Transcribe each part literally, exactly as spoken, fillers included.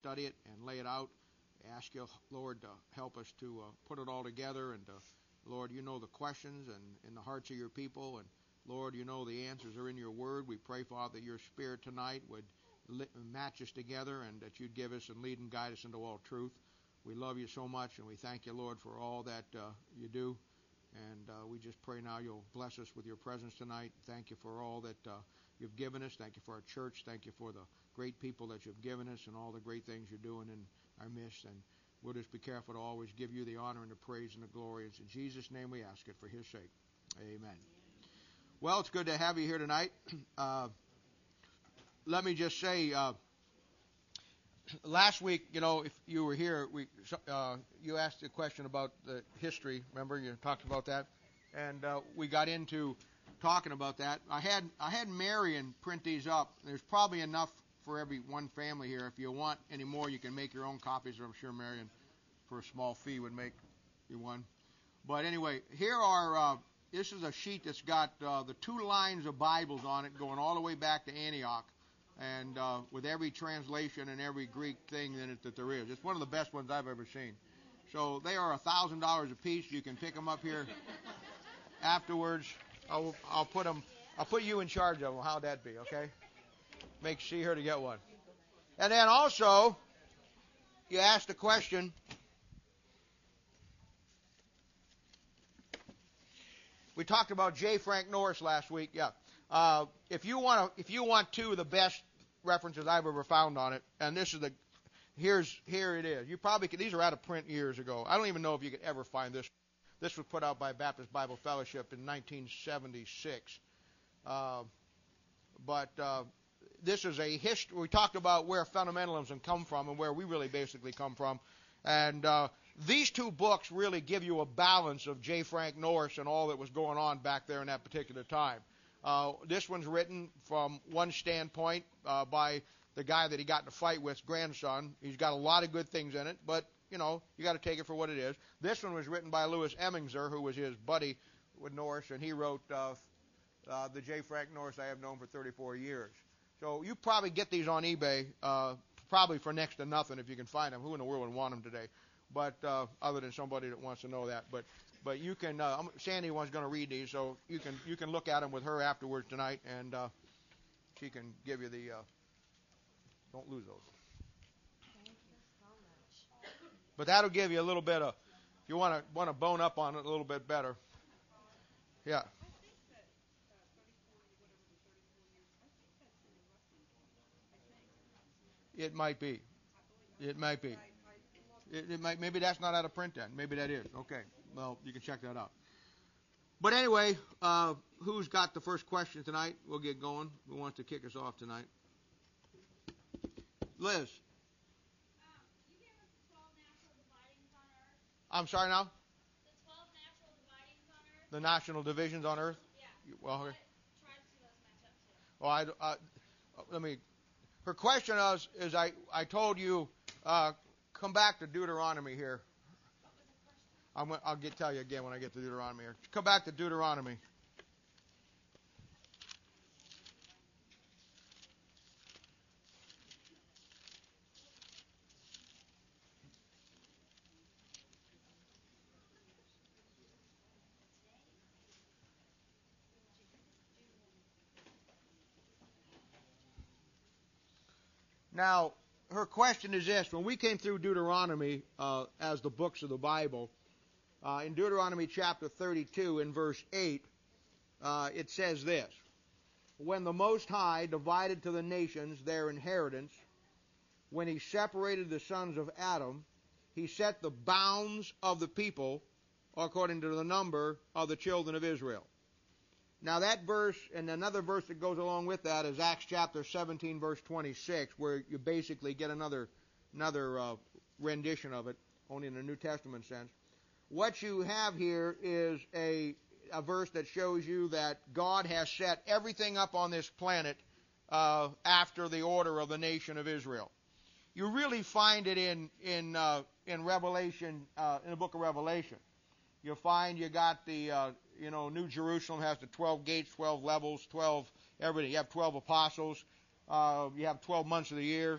study it and lay it out. I ask you, Lord, to help us to uh, put it all together. And, uh, Lord, you know the questions and in the hearts of your people. And, Lord, you know the answers are in your word. We pray, Father, that your Spirit tonight would match us together and that you'd give us and lead and guide us into all truth. We love you so much, and we thank you, Lord, for all that uh, you do. And uh, we just pray now you'll bless us with your presence tonight. Thank you for all that uh, you've given us. Thank you for our church. Thank you for the great people that you've given us and all the great things you're doing in our midst. And we'll just be careful to always give you the honor and the praise and the glory. It's in Jesus' name we ask it for his sake. Amen. Well, it's good to have you here tonight. Uh, let me just say, uh, last week, you know, if you were here, we uh, you asked a question about the history. Remember, you talked about that, and uh, we got into talking about that. I had I had Marion print these up. There's probably enough for every one family here. If you want any more, you can make your own copies. Or I'm sure Marion, for a small fee, would make you one. But anyway, here are. Uh, this is a sheet that's got uh, the two lines of Bibles on it, going all the way back to Antioch. And uh, with every translation and every Greek thing in it that there is. It's one of the best ones I've ever seen. So they are one thousand dollars a piece. You can pick them up here afterwards. I'll, I'll put them. I'll put you in charge of them. How'd that be, okay? Make see her to get one. And then also, you asked a question. We talked about J. Frank Norris last week. Yeah. Uh, if you want to, if you want two of the best references I've ever found on it, and this is the, here's here it is. You probably could, these are out of print years ago. I don't even know if you could ever find this. This was put out by Baptist Bible Fellowship in nineteen seventy-six. Uh, but uh, this is a history. We talked about where fundamentalism come from and where we really basically come from, and uh, these two books really give you a balance of J. Frank Norris and all that was going on back there in that particular time. Uh, this one's written from one standpoint uh, by the guy that he got in a fight with, grandson. He's got a lot of good things in it, but, you know, you got to take it for what it is. This one was written by Louis Emmingser, who was his buddy with Norris, and he wrote uh, uh, the J. Frank Norris I have known for thirty-four years. So you probably get these on eBay, uh, probably for next to nothing if you can find them. Who in the world would want them today? But uh, other than somebody that wants to know that. But But you can, uh, Sandy was going to read these, so you can you can look at them with her afterwards tonight, and uh, she can give you the, uh, don't lose those. Thank you so much. But that'll give you a little bit of, if you want to want to bone up on it a little bit better. Yeah. It might be. It might be. It, it might, maybe that's not out of print then. Maybe that is. Okay. Well, you can check that out. But anyway, uh, who's got the first question tonight? We'll get going. Who wants to kick us off tonight? Liz. Um, you gave us the twelve natural dividings on Earth. I'm sorry now? The twelve natural dividings on Earth. The national divisions on Earth? Yeah. You- Well, What okay. tribes do those match up to? Well, I, uh, let me. Her question is, is I, I told you, uh, come back to Deuteronomy here. What was the question? I'm, I'll get tell you again when I get to Deuteronomy here. Come back to Deuteronomy. Now, her question is this. When we came through Deuteronomy uh, as the books of the Bible, uh, in Deuteronomy chapter thirty-two in verse eight, uh, it says this. When the Most High divided to the nations their inheritance, when he separated the sons of Adam, he set the bounds of the people according to the number of the children of Israel. Now that verse, and another verse that goes along with that is Acts chapter seventeen, verse twenty-six, where you basically get another another uh, rendition of it, only in the New Testament sense. What you have here is a, a verse that shows you that God has set everything up on this planet uh, after the order of the nation of Israel. You really find it in in uh, in Revelation, uh, in the book of Revelation. You'll find you got the, uh, you know, New Jerusalem has the twelve gates, twelve levels, twelve everything. You have twelve apostles. Uh, you have twelve months of the year.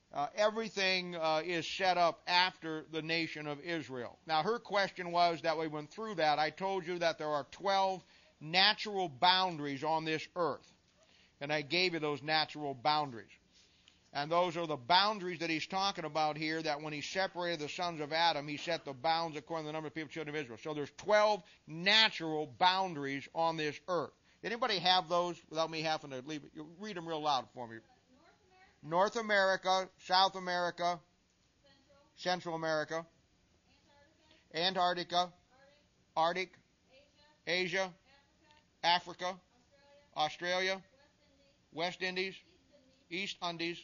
Uh, everything uh, is set up after the nation of Israel. Now, her question was that we went through that. I told you that there are twelve natural boundaries on this earth. And I gave you those natural boundaries. And those are the boundaries that he's talking about here, that when he separated the sons of Adam, he set the bounds according to the number of people, children of Israel. So there's twelve natural boundaries on this earth. Anybody have those without me having to leave it? You read them real loud for me. North America, South America, Central, Central America, Antarctica, Antarctica Arctic, Arctic Asia, Asia Africa, Africa Australia, Australia West Indies, East Indies,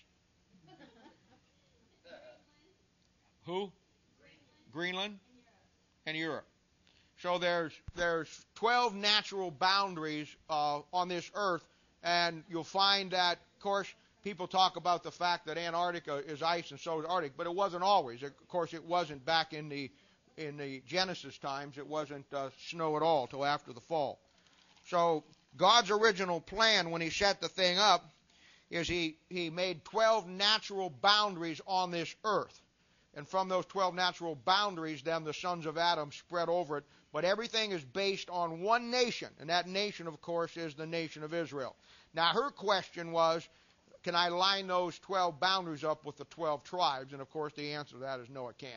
who? Greenland, and Europe. So there's there's twelve natural boundaries uh, on this earth, and you'll find that, of course, people talk about the fact that Antarctica is ice and so is Arctic, but it wasn't always. Of course, it wasn't back in the in the Genesis times. It wasn't uh, snow at all till after the fall. So God's original plan when he set the thing up is he, he made twelve natural boundaries on this earth. And from those twelve natural boundaries, then the sons of Adam spread over it. But everything is based on one nation, and that nation, of course, is the nation of Israel. Now, her question was, can I line those twelve boundaries up with the twelve tribes? And, of course, the answer to that is no, I can't.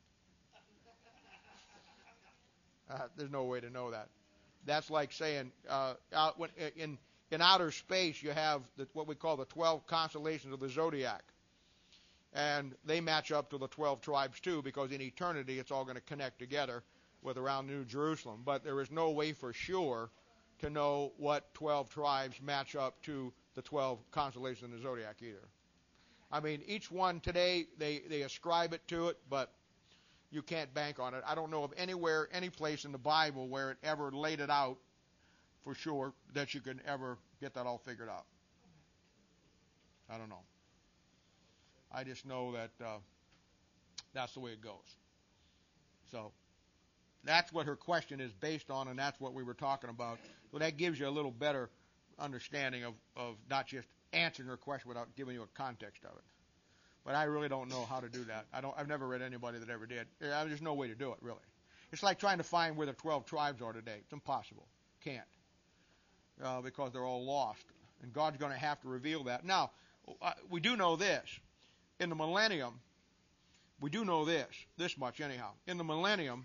Uh, there's no way to know that. That's like saying uh, out, in, in outer space you have the, what we call the twelve constellations of the zodiac. And they match up to the twelve tribes, too, because in eternity it's all going to connect together with around New Jerusalem. But there is no way for sure to know what twelve tribes match up to the twelve constellations in the zodiac either. I mean, each one today, they, they ascribe it to it, but you can't bank on it. I don't know of anywhere, any place in the Bible where it ever laid it out for sure that you can ever get that all figured out. I don't know. I just know that uh, that's the way it goes. So that's what her question is based on, and that's what we were talking about. So that gives you a little better understanding of, of not just answering her question without giving you a context of it. But I really don't know how to do that. I don't. I've never read anybody that ever did. There's no way to do it, really. It's like trying to find where the twelve tribes are today. It's impossible. Can't. Uh, because they're all lost. And God's going to have to reveal that. Now, uh, we do know this. In the millennium, we do know this, this much anyhow. In the millennium,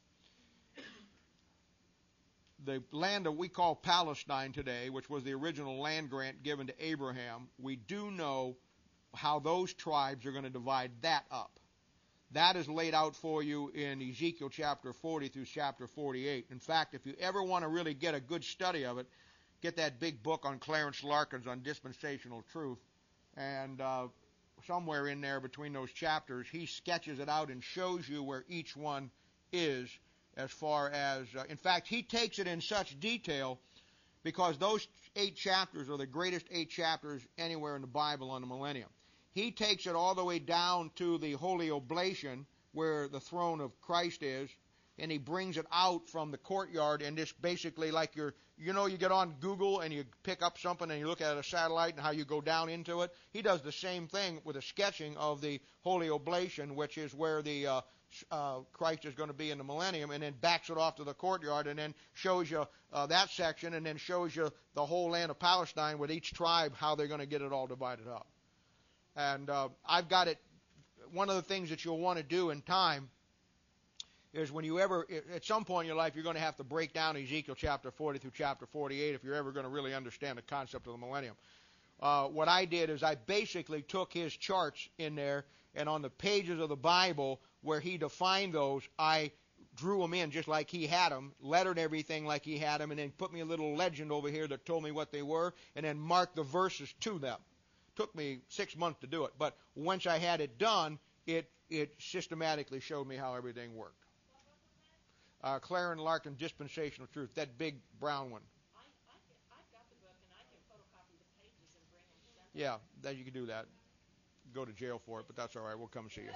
the land that we call Palestine today, which was the original land grant given to Abraham, we do know how those tribes are going to divide that up. That is laid out for you in Ezekiel chapter forty through chapter forty-eight. In fact, if you ever want to really get a good study of it, get that big book on Clarence Larkins on dispensational truth, and uh, somewhere in there between those chapters, he sketches it out and shows you where each one is as far as, uh, in fact, he takes it in such detail because those eight chapters are the greatest eight chapters anywhere in the Bible on the millennium. He takes it all the way down to the Holy Oblation where the throne of Christ is, and he brings it out from the courtyard, and just basically like you're, you know, you get on Google and you pick up something and you look at a satellite and how you go down into it. He does the same thing with a sketching of the Holy Oblation, which is where the uh, uh, Christ is going to be in the millennium, and then backs it off to the courtyard and then shows you uh, that section, and then shows you the whole land of Palestine with each tribe, how they're going to get it all divided up. And uh, I've got it, one of the things that you'll want to do in time is when you ever, at some point in your life, you're going to have to break down Ezekiel chapter forty through chapter forty-eight if you're ever going to really understand the concept of the millennium. Uh, what I did is I basically took his charts in there, and on the pages of the Bible where he defined those, I drew them in just like he had them, lettered everything like he had them, and then put me a little legend over here that told me what they were, and then marked the verses to them. Took me six months to do it, but once I had it done, it it systematically showed me how everything worked. Uh, Clarence Larkin, Dispensational Truth, that big brown one. I, I can, I've got the book, and I can photocopy the pages and bring them. Yeah, that you can do that. Go to jail for it, but that's all right. We'll come see you.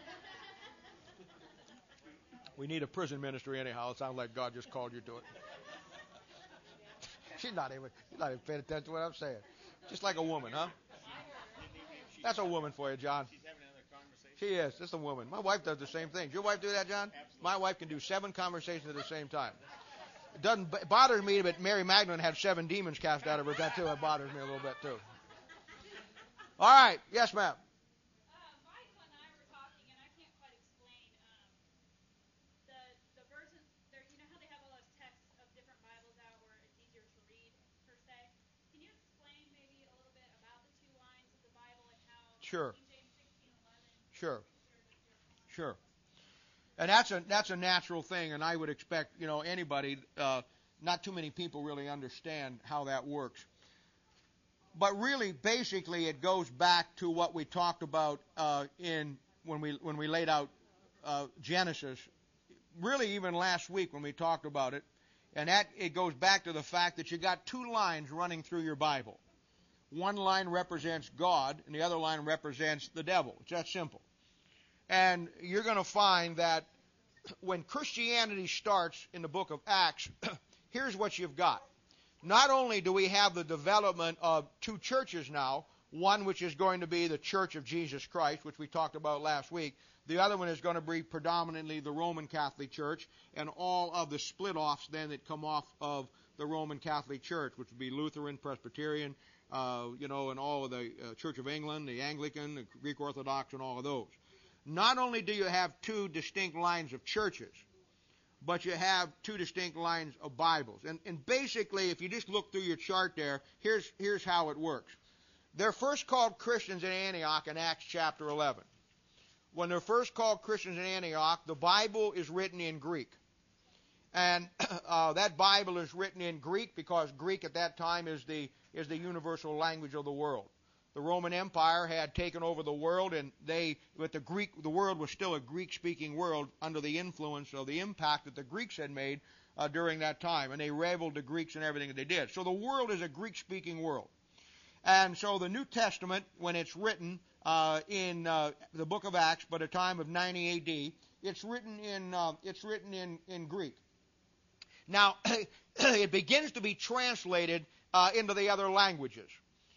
We need a prison ministry anyhow. It sounds like God just called you to it. She's not even, she's not even paying attention to what I'm saying. Just like a woman, huh? That's a woman for you, John. She's having another conversation. She is. That's a woman. My wife does the same thing. Does your wife do that, John? Absolutely. My wife can do seven conversations at the same time. It doesn't b- bother me, but Mary Magdalene had seven demons cast out of her. That too. It bothers me a little bit too. All right. Yes, ma'am. Uh, Michael and I were talking, and I can't quite explain um, the the versions. There, you know how they have all those texts of different Bibles out where it's easier to read per se. Can you explain maybe a little bit about the two lines of the Bible and how Sure. King James sixteen eleven Sure. considered as your Sure. And that's a that's a natural thing, and I would expect you know anybody. Uh, not too many people really understand how that works. But really, basically, it goes back to what we talked about uh, in when we when we laid out uh, Genesis. Really, even last week when we talked about it, and that it goes back to the fact that you got two lines running through your Bible. One line represents God, and the other line represents the devil. It's that simple. And you're going to find that when Christianity starts in the book of Acts, here's what you've got. Not only do we have the development of two churches now, one which is going to be the Church of Jesus Christ, which we talked about last week. The other one is going to be predominantly the Roman Catholic Church and all of the split-offs then that come off of the Roman Catholic Church, which would be Lutheran, Presbyterian, uh, you know, and all of the uh, Church of England, the Anglican, the Greek Orthodox, and all of those. Not only do you have two distinct lines of churches, but you have two distinct lines of Bibles. And, and basically, if you just look through your chart there, here's, here's how it works. They're first called Christians in Antioch in Acts chapter eleven. When they're first called Christians in Antioch, the Bible is written in Greek. And uh, that Bible is written in Greek because Greek at that time is the, is the universal language of the world. The Roman Empire had taken over the world, and they, but the Greek, the world was still a Greek-speaking world under the influence of the impact that the Greeks had made uh, during that time, and they rivaled the Greeks in everything that they did. So the world is a Greek-speaking world, and so the New Testament, when it's written uh, in uh, the Book of Acts, by the time of ninety A D, it's written in uh, it's written in in Greek. Now it begins to be translated uh, into the other languages.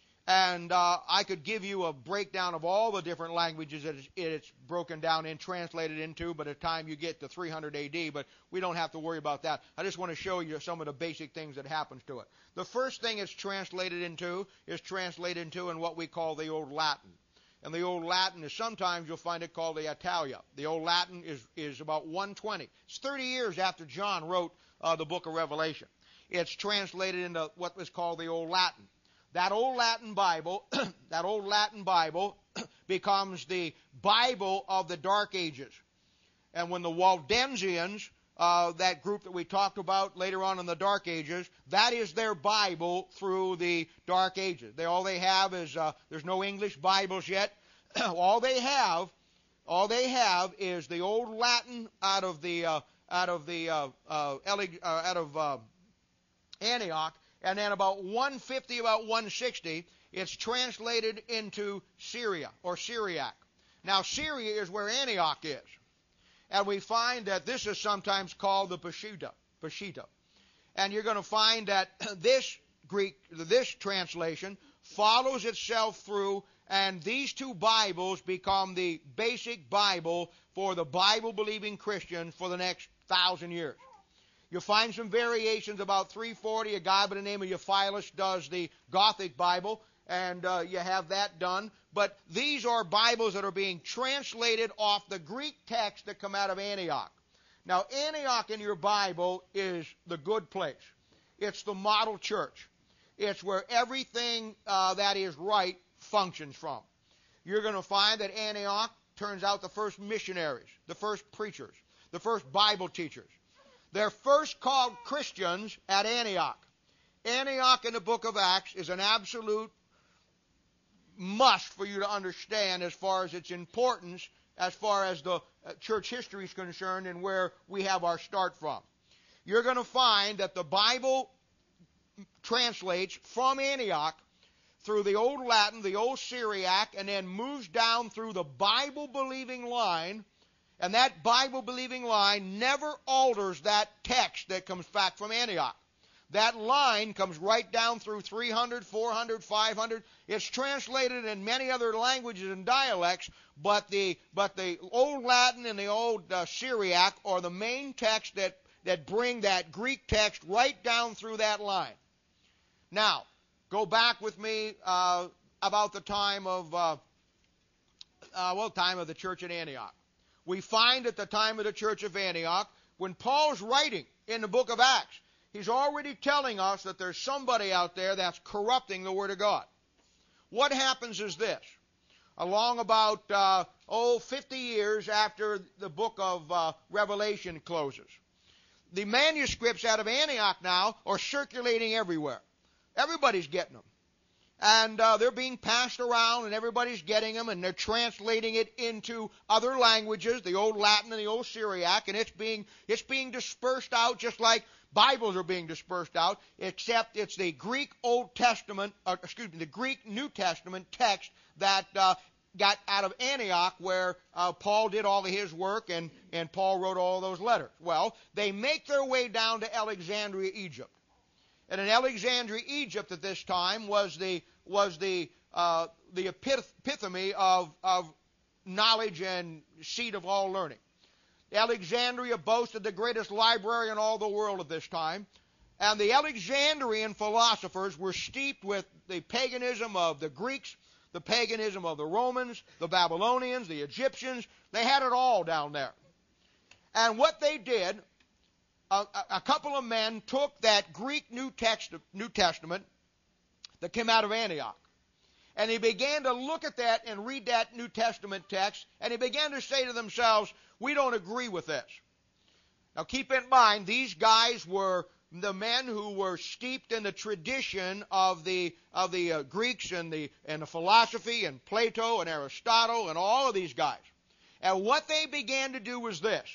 And uh, I could give you a breakdown of all the different languages that it's, it's broken down and translated into by the time you get to three hundred A D, but we don't have to worry about that. I just want to show you some of the basic things that happens to it. The first thing it's translated into is translated into in what we call the Old Latin. And the Old Latin is sometimes you'll find it called the Italia. The Old Latin is, is about one twenty. It's thirty years after John wrote uh, the book of Revelation. It's translated into what was called the Old Latin. That old Latin Bible, that old Latin Bible becomes the Bible of the Dark Ages. And when the Waldensians, uh, that group that we talked about later on in the Dark Ages, that is their Bible through the Dark Ages. They, all they have is, uh, there's no English Bibles yet. all they have, all they have is the old Latin out of the, uh, out of the, uh, uh, Elig- uh, out of uh, Antioch. And then about one fifty, about one sixty, it's translated into Syria or Syriac. Now, Syria is where Antioch is. And we find that this is sometimes called the Peshitta. Peshitta. And you're going to find that this Greek, this translation follows itself through, and these two Bibles become the basic Bible for the Bible-believing Christians for the next thousand years. You'll find some variations. About three forty, a guy by the name of Euphilus does the Gothic Bible, and uh, you have that done. But these are Bibles that are being translated off the Greek text that come out of Antioch. Now, Antioch in your Bible is the good place. It's the model church. It's where everything uh, that is right functions from. You're going to find that Antioch turns out the first missionaries, the first preachers, the first Bible teachers. They're first called Christians at Antioch. Antioch in the book of Acts is an absolute must for you to understand as far as its importance, as far as the church history is concerned and where we have our start from. You're going to find that the Bible translates from Antioch through the Old Latin, the Old Syriac, and then moves down through the Bible-believing line. And that Bible-believing line never alters that text that comes back from Antioch. That line comes right down through three hundred, four hundred, five hundred. It's translated in many other languages and dialects, but the but the Old Latin and the Old uh, Syriac are the main texts that, that bring that Greek text right down through that line. Now, go back with me uh, about the time of, uh, uh, well, time of the church at Antioch. We find at the time of the church of Antioch, when Paul's writing in the book of Acts, he's already telling us that there's somebody out there that's corrupting the Word of God. What happens is this. Along about, uh, oh, fifty years after the book of uh, Revelation closes, the manuscripts out of Antioch now are circulating everywhere. Everybody's getting them. And uh, they're being passed around, and everybody's getting them, and they're translating it into other languages, the Old Latin and the Old Syriac, and it's being it's being dispersed out just like Bibles are being dispersed out, except it's the Greek Old Testament, uh, excuse me, the Greek New Testament text that uh, got out of Antioch, where uh, Paul did all of his work, and, and Paul wrote all those letters. Well, they make their way down to Alexandria, Egypt. And in Alexandria, Egypt at this time was the was the uh, the epitome of of knowledge and seat of all learning. Alexandria boasted the greatest library in all the world at this time, and the Alexandrian philosophers were steeped with the paganism of the Greeks, the paganism of the Romans, the Babylonians, the Egyptians. They had it all down there. And what they did, A, a couple of men took that Greek New, text, New Testament that came out of Antioch, and they began to look at that and read that New Testament text, and they began to say to themselves, we don't agree with this. Now keep in mind, these guys were the men who were steeped in the tradition of the of the uh, Greeks and the and the philosophy and Plato and Aristotle and all of these guys. And what they began to do was this.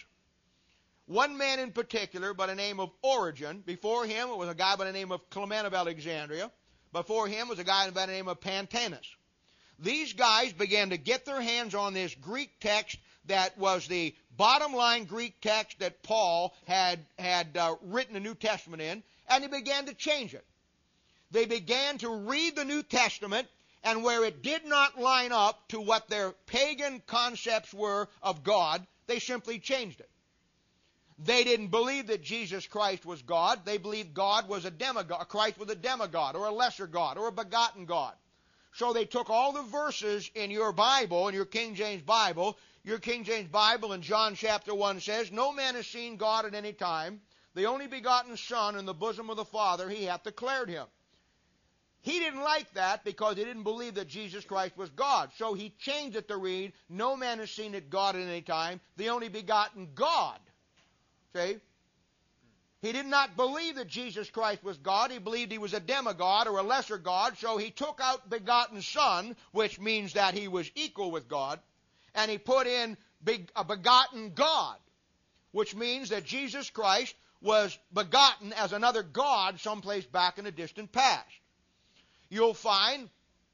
One man in particular by the name of Origen. Before him it was a guy by the name of Clement of Alexandria. Before him was a guy by the name of Pantaenus. These guys began to get their hands on this Greek text that was the bottom line Greek text that Paul had, had uh, written the New Testament in, and they began to change it. They began to read the New Testament, and where it did not line up to what their pagan concepts were of God, they simply changed it. They didn't believe that Jesus Christ was God. They believed God was a demigod, Christ was a demigod, or a lesser God, or a begotten God. So they took all the verses in your Bible, in your King James Bible. Your King James Bible in John chapter one says, no man has seen God at any time. The only begotten Son in the bosom of the Father, he hath declared him. He didn't like that because he didn't believe that Jesus Christ was God. So he changed it to read, no man has seen it God at any time, the only begotten God. See? He did not believe that Jesus Christ was God. He believed he was a demigod or a lesser God. So he took out begotten Son, which means that he was equal with God, and he put in big, a begotten God, which means that Jesus Christ was begotten as another God someplace back in the distant past. You'll find,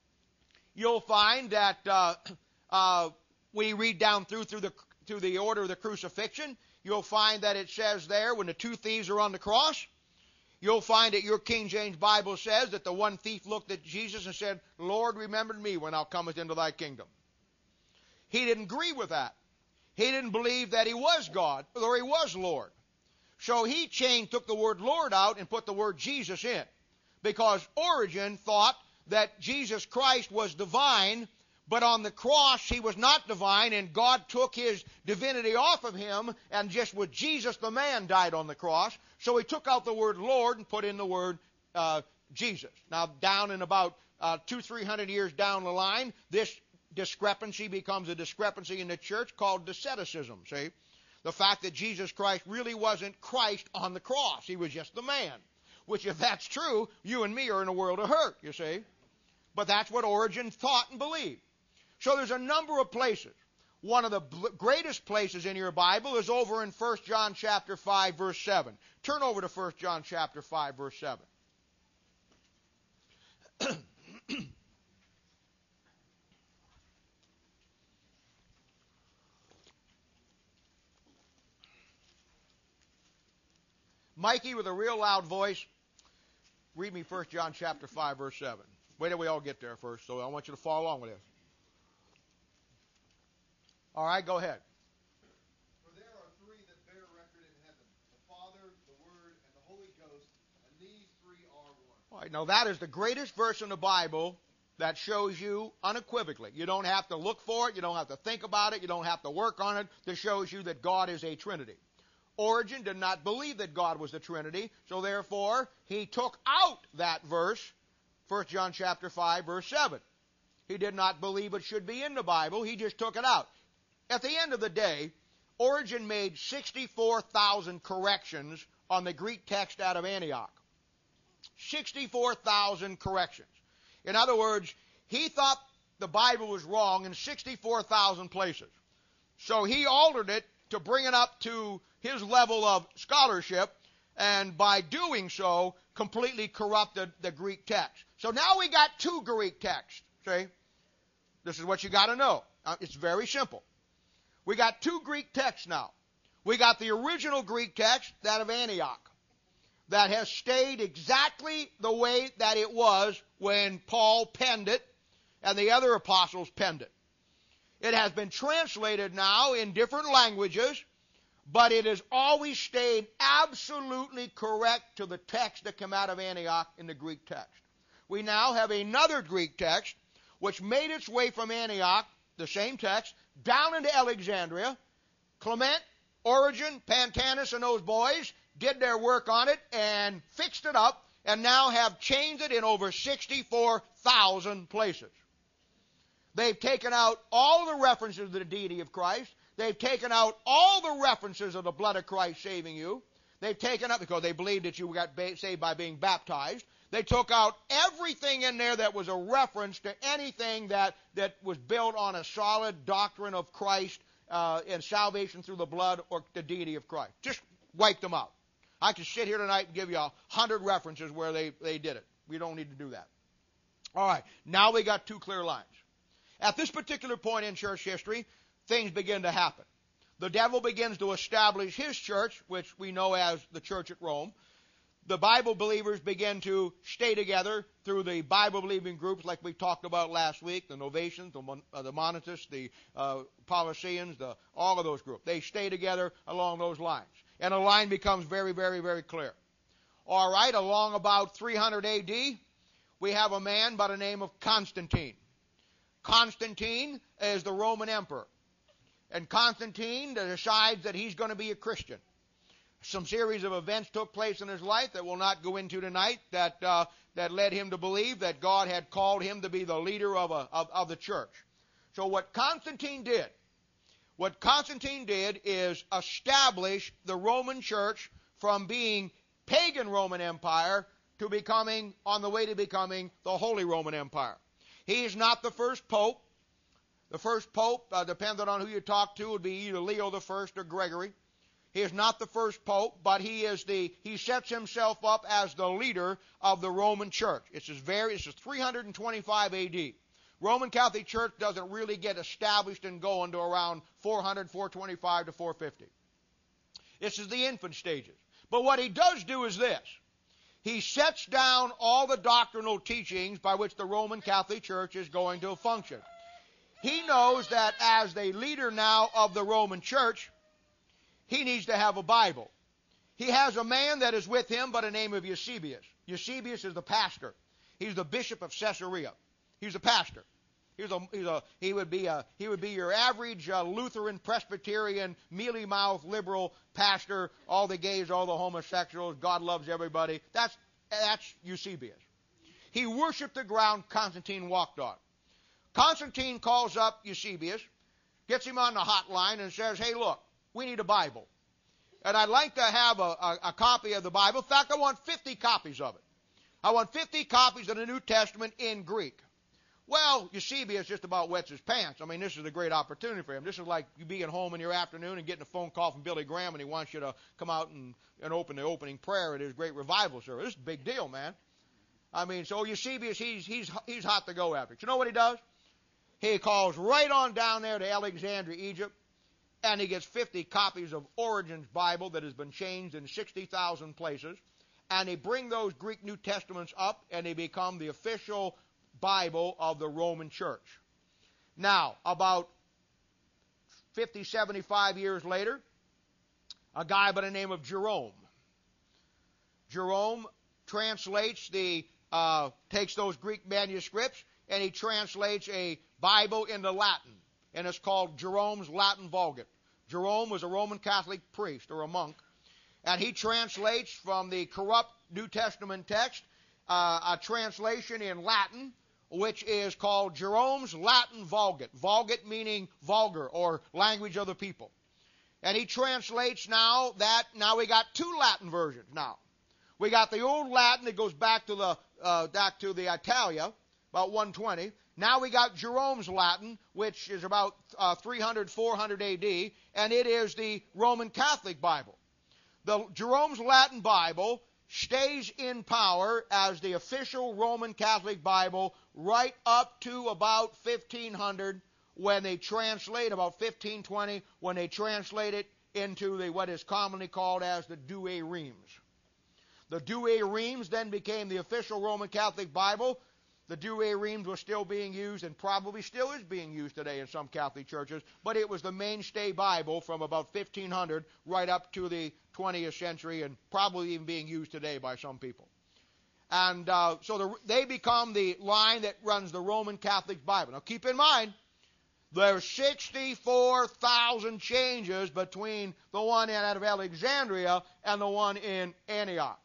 you'll find that uh, uh, when you read down through through the through the order of the crucifixion, you'll find that it says there when the two thieves are on the cross, you'll find that your King James Bible says that the one thief looked at Jesus and said, Lord, remember me when thou comest into thy kingdom. He didn't agree with that. He didn't believe that he was God or he was Lord. So he changed, took the word Lord out and put the word Jesus in. Because Origen thought that Jesus Christ was divine, but on the cross he was not divine, and God took his divinity off of him, and just with Jesus the man died on the cross. So he took out the word Lord and put in the word uh, Jesus. Now down in about uh, two, three hundred years down the line, this discrepancy becomes a discrepancy in the church called Doceticism, see? The fact that Jesus Christ really wasn't Christ on the cross. He was just the man. Which, if that's true, you and me are in a world of hurt, you see. But that's what Origen thought and believed. So there's a number of places. One of the greatest places in your Bible is over in First John chapter five, verse seven. Turn over to First John chapter five, verse seven. Mikey, with a real loud voice, read me First John chapter five, verse seven. Wait till we all get there first, so I want you to follow along with this. All right, go ahead. For there are three that bear record in heaven, the Father, the Word, and the Holy Ghost, and these three are one. All right, now that is the greatest verse in the Bible that shows you unequivocally. You don't have to look for it. You don't have to think about it. You don't have to work on it. That shows you that God is a Trinity. Origen did not believe that God was the Trinity, so therefore he took out that verse, First John chapter five, verse seven. He did not believe it should be in the Bible. He just took it out. At the end of the day, Origen made sixty-four thousand corrections on the Greek text out of Antioch. sixty-four thousand corrections. In other words, he thought the Bible was wrong in sixty-four thousand places. So he altered it to bring it up to his level of scholarship, and by doing so, completely corrupted the Greek text. So now we got two Greek texts. See? This is what you got to know. Uh, it's very simple. We got two Greek texts now. We got the original Greek text, that of Antioch, that has stayed exactly the way that it was when Paul penned it and the other apostles penned it. It has been translated now in different languages, but it has always stayed absolutely correct to the text that came out of Antioch in the Greek text. We now have another Greek text which made its way from Antioch, the same text, down into Alexandria. Clement, Origen, Pantanus, and those boys did their work on it and fixed it up, and now have changed it in over sixty-four thousand places. They've taken out all the references to the deity of Christ. They've taken out all the references of the blood of Christ saving you. They've taken out, because they believed that you got saved by being baptized. They took out everything in there that was a reference to anything that, that was built on a solid doctrine of Christ uh, and salvation through the blood or the deity of Christ. Just wiped them out. I could sit here tonight and give you a hundred references where they, they did it. We don't need to do that. All right, now we got two clear lines. At this particular point in church history, things begin to happen. The devil begins to establish his church, which we know as the church at Rome. The Bible believers begin to stay together through the Bible-believing groups like we talked about last week, the Novatians, the, Mon- uh, the Monetists, the uh, Paulicians, the, all of those groups. They stay together along those lines. And a line becomes very, very, very clear. All right, along about three hundred A D, we have a man by the name of Constantine. Constantine is the Roman emperor. And Constantine decides that he's going to be a Christian. Some series of events took place in his life that we'll not go into tonight that uh, that led him to believe that God had called him to be the leader of, a, of, of the church. So what Constantine did, what Constantine did is establish the Roman church from being pagan Roman Empire to becoming, on the way to becoming, the Holy Roman Empire. He is not the first pope. The first pope, uh, depending on who you talk to, would be either Leo the First or Gregory. He is not the first pope, but he is the he sets himself up as the leader of the Roman Church. It's is very this is three hundred twenty-five A D. Roman Catholic Church doesn't really get established and going to around four hundred, four twenty-five to four fifty. This is the infant stages. But what he does do is this. He sets down all the doctrinal teachings by which the Roman Catholic Church is going to function. He knows that as the leader now of the Roman Church, he needs to have a Bible. He has a man that is with him by the name of Eusebius. Eusebius is the pastor. He's the bishop of Caesarea. He's a pastor. He's a, he's a, he would be a, he would be your average uh, Lutheran, Presbyterian, mealy-mouthed, liberal pastor. All the gays, all the homosexuals. God loves everybody. That's that's Eusebius. He worshipped the ground Constantine walked on. Constantine calls up Eusebius, gets him on the hotline, and says, "Hey, look, we need a Bible. And I'd like to have a, a, a copy of the Bible. In fact, I want fifty copies of it. I want fifty copies of the New Testament in Greek." Well, Eusebius just about wets his pants. I mean, this is a great opportunity for him. This is like you being home in your afternoon and getting a phone call from Billy Graham, and he wants you to come out and, and open the opening prayer at his great revival service. This is a big deal, man. I mean, so Eusebius, he's, he's, he's hot to go after. You know what he does? He calls right on down there to Alexandria, Egypt, and he gets fifty copies of Origen's Bible that has been changed in sixty thousand places. and they bring those Greek New Testaments up, and they become the official Bible of the Roman Church. Now, about fifty, seventy-five years later, a guy by the name of Jerome. Jerome translates the, uh, takes those Greek manuscripts, and he translates a Bible into Latin, and it's called Jerome's Latin Vulgate. Jerome was a Roman Catholic priest or a monk, and he translates from the corrupt New Testament text uh, a translation in Latin, which is called Jerome's Latin Vulgate. Vulgate meaning vulgar or language of the people. And he translates now that, now we got two Latin versions now. We got the old Latin that goes back to the, uh, back to the Italia, about one twenty. Now we got Jerome's Latin, which is about uh, three hundred, four hundred A D, and it is the Roman Catholic Bible. The Jerome's Latin Bible stays in power as the official Roman Catholic Bible right up to about fifteen hundred, when they translate, about fifteen twenty, when they translate it into the what is commonly called as the Douay Rheims. The Douay Rheims then became the official Roman Catholic Bible. The Douay Rheims was still being used and probably still is being used today in some Catholic churches, but it was the mainstay Bible from about fifteen hundred right up to the twentieth century and probably even being used today by some people. And uh, so the, they become the line that runs the Roman Catholic Bible. Now keep in mind, there's sixty-four thousand changes between the one out of Alexandria and the one in Antioch.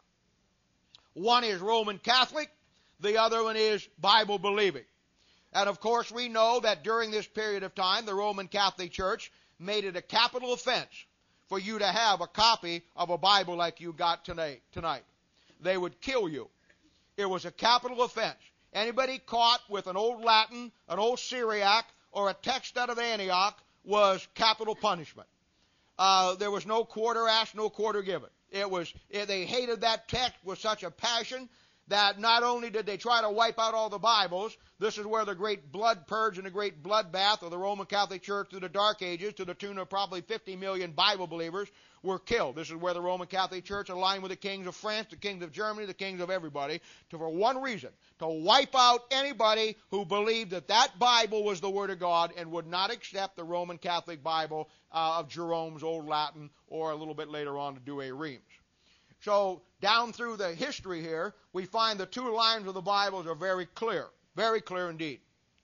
One is Roman Catholic, the other one is Bible believing. And of course we know that during this period of time, the Roman Catholic Church made it a capital offense for you to have a copy of a Bible like you got tonight. tonight. They would kill you. It was a capital offense. Anybody caught with an old Latin, an old Syriac, or a text out of Antioch was capital punishment. Uh, there was no quarter asked, no quarter given. It was it, they hated that text with such a passion that not only did they try to wipe out all the Bibles, this is where the great blood purge and the great bloodbath of the Roman Catholic Church through the Dark Ages, to the tune of probably fifty million Bible believers, were killed. This is where the Roman Catholic Church aligned with the kings of France, the kings of Germany, the kings of everybody, to, for one reason, to wipe out anybody who believed that that Bible was the Word of God and would not accept the Roman Catholic Bible uh, of Jerome's Old Latin, or a little bit later on the Douay Rheims. So down through the history here, we find the two lines of the Bibles are very clear, very clear indeed.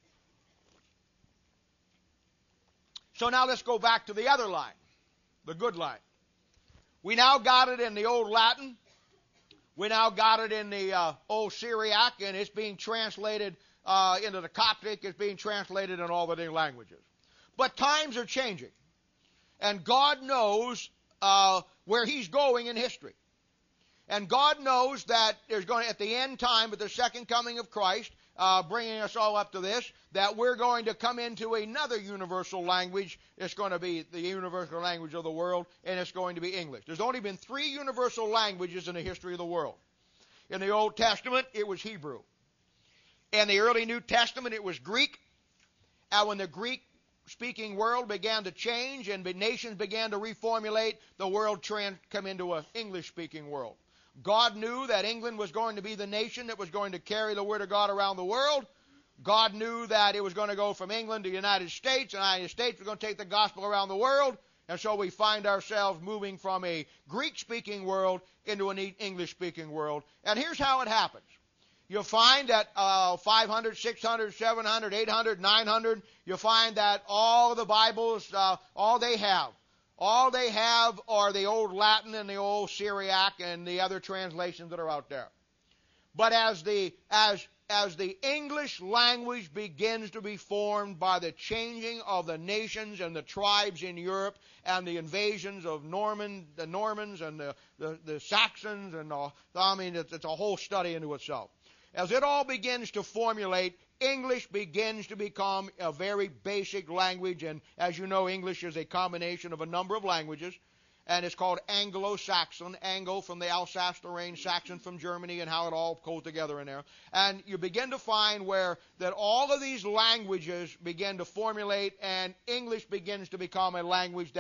So now let's go back to the other line, the good line. We now got it in the Old Latin. We now got it in the uh, Old Syriac, and it's being translated uh, into the Coptic. It's being translated in all the new languages. But times are changing, and God knows uh, where He's going in history. And God knows that there's going to, at the end time, at the second coming of Christ, uh, bringing us all up to this, that we're going to come into another universal language. It's going to be the universal language of the world, and it's going to be English. There's only been three universal languages in the history of the world. In the Old Testament, it was Hebrew. In the early New Testament, it was Greek. And when the Greek-speaking world began to change and the nations began to reformulate, the world trans- come into an English-speaking world. God knew that England was going to be the nation that was going to carry the Word of God around the world. God knew that it was going to go from England to the United States, and the United States was going to take the gospel around the world. And so we find ourselves moving from a Greek-speaking world into an English-speaking world. And here's how it happens. You'll find that uh, five hundred, six hundred, seven hundred, eight hundred, nine hundred, you'll find that all of the Bibles, uh, all they have, All they have are the old Latin and the old Syriac and the other translations that are out there. But as the as as the English language begins to be formed by the changing of the nations and the tribes in Europe and the invasions of Norman, the Normans and the, the, the Saxons, and the, I mean, it's, it's a whole study into itself. As it all begins to formulate, English begins to become a very basic language, and as you know, English is a combination of a number of languages, and it's called Anglo-Saxon, Anglo from the Alsace-Lorraine, Saxon from Germany, and how it all goes together in there. And you begin to find where that all of these languages begin to formulate, and English begins to become a language that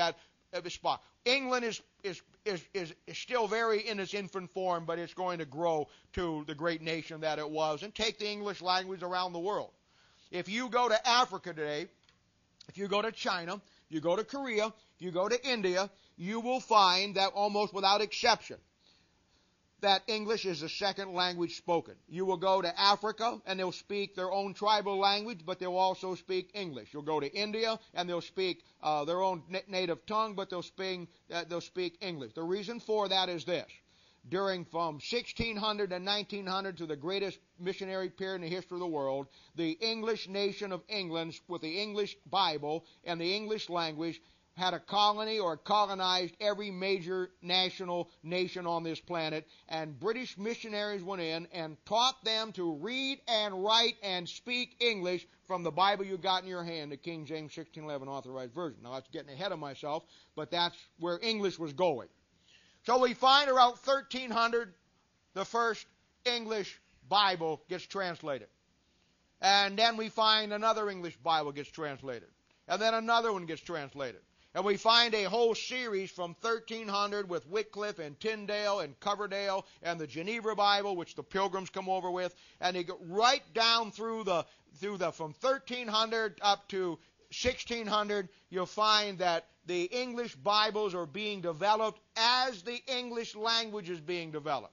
of a spot. England is, is, is, is, is still very in its infant form, but it's going to grow to the great nation that it was and take the English language around the world. If you go to Africa today, if you go to China, if you go to Korea, if you go to India, you will find that almost without exception, that English is the second language spoken. You will go to Africa and they'll speak their own tribal language, but they'll also speak English. You'll go to India and they'll speak uh, their own native tongue, but they'll speak, uh, they'll speak English. The reason for that is this. During from sixteen hundred to nineteen hundred to the greatest missionary period in the history of the world, the English nation of England with the English Bible and the English language had a colony or colonized every major national nation on this planet, and British missionaries went in and taught them to read and write and speak English from the Bible you got in your hand, the King James sixteen eleven Authorized Version. Now, that's getting ahead of myself, but that's where English was going. So we find around thirteen hundred, the first English Bible gets translated. And then we find another English Bible gets translated. And then another one gets translated. And we find a whole series from thirteen hundred with Wycliffe and Tyndale and Coverdale and the Geneva Bible, which the Pilgrims come over with, and they go right down through the through the from thirteen hundred up to sixteen hundred. You'll find that the English Bibles are being developed as the English language is being developed.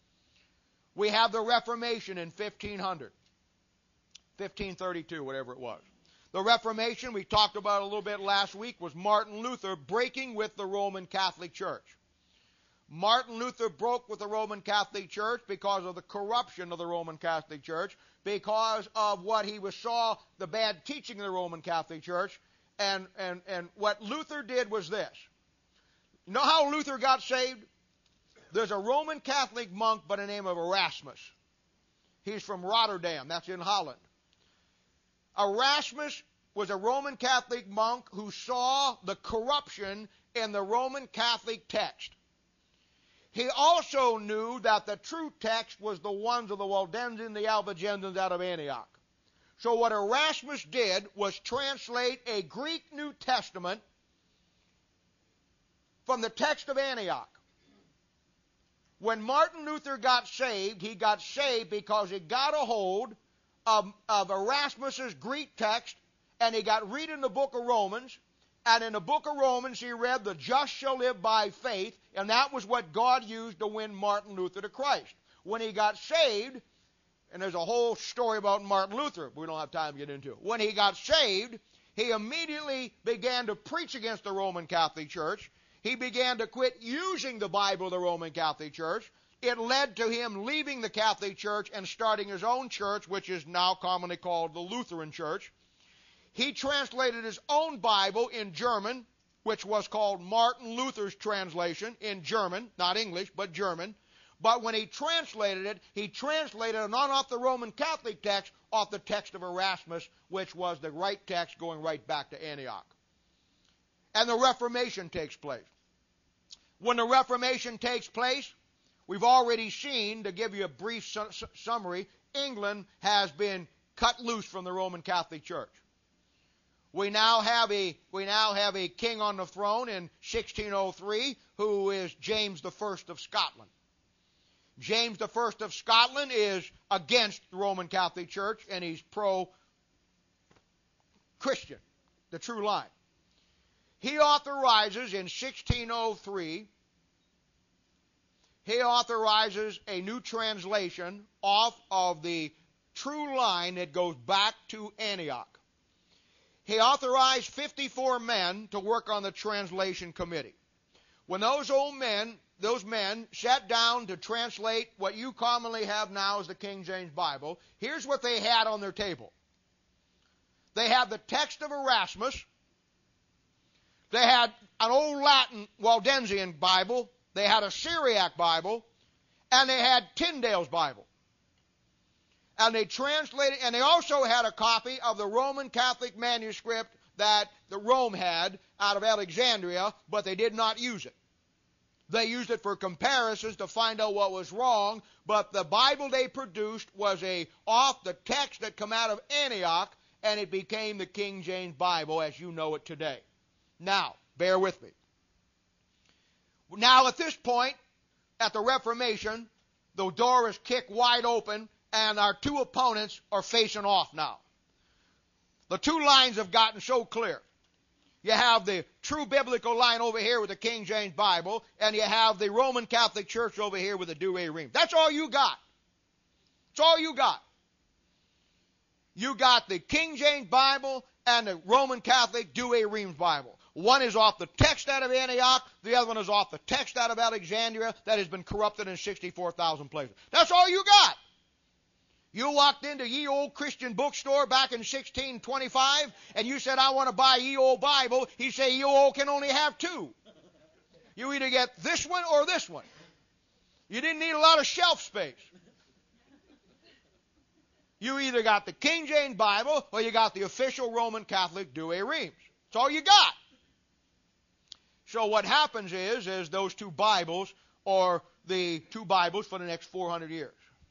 We have the Reformation in fifteen hundred, fifteen thirty-two, whatever it was. The Reformation, we talked about a little bit last week, was Martin Luther breaking with the Roman Catholic Church. Martin Luther broke with the Roman Catholic Church because of the corruption of the Roman Catholic Church, because of what he was, saw, the bad teaching of the Roman Catholic Church. And, and, and what Luther did was this. You know how Luther got saved? There's a Roman Catholic monk by the name of Erasmus. He's from Rotterdam. That's in Holland. Erasmus was a Roman Catholic monk who saw the corruption in the Roman Catholic text. He also knew that the true text was the ones of the Waldensians, the Albigensians out of Antioch. So what Erasmus did was translate a Greek New Testament from the text of Antioch. When Martin Luther got saved, he got saved because he got a hold of, of Erasmus's Greek text, and he got reading the book of Romans. And in the book of Romans, he read, the just shall live by faith, and that was what God used to win Martin Luther to Christ. When he got saved, and there's a whole story about Martin Luther we don't have time to get into. When he got saved, he immediately began to preach against the Roman Catholic Church. He began to quit using the Bible of the Roman Catholic Church. It led to him leaving the Catholic Church and starting his own church, which is now commonly called the Lutheran Church. He translated his own Bible in German, which was called Martin Luther's translation in German, not English, but German. But when he translated it, he translated it not off the Roman Catholic text, off the text of Erasmus, which was the right text going right back to Antioch. And the Reformation takes place. When the Reformation takes place, we've already seen, to give you a brief su- su- summary, England has been cut loose from the Roman Catholic Church. We now have a we now have a king on the throne in sixteen oh three who is James the First of Scotland. James the First of Scotland is against the Roman Catholic Church, and he's pro-Christian, the true line. He authorizes in sixteen oh three, he authorizes a new translation off of the true line that goes back to Antioch. He authorized fifty-four men to work on the translation committee. When those old men, those men sat down to translate what you commonly have now as the King James Bible, here's what they had on their table. They had the text of Erasmus. They had an old Latin Waldensian Bible. They had a Syriac Bible. And they had Tyndale's Bible. And they translated, and they also had a copy of the Roman Catholic manuscript that the Rome had out of Alexandria, but they did not use it. They used it for comparisons to find out what was wrong, but the Bible they produced was a off the text that come out of Antioch, and it became the King James Bible as you know it today. Now, bear with me. Now at this point, at the Reformation, the door is kicked wide open, and our two opponents are facing off now. The two lines have gotten so clear. You have the true biblical line over here with the King James Bible, and you have the Roman Catholic Church over here with the Douay Rheims. That's all you got. That's all you got. You got the King James Bible and the Roman Catholic Douay Rheims Bible. One is off the text out of Antioch. The other one is off the text out of Alexandria that has been corrupted in sixty-four thousand places. That's all you got. You walked into ye old Christian bookstore back in sixteen twenty-five, and you said, I want to buy ye old Bible. He said, ye old can only have two. You either get this one or this one. You didn't need a lot of shelf space. You either got the King James Bible or you got the official Roman Catholic Douay Rheims. That's all you got. So what happens is, is those two Bibles are the two Bibles for the next four hundred years.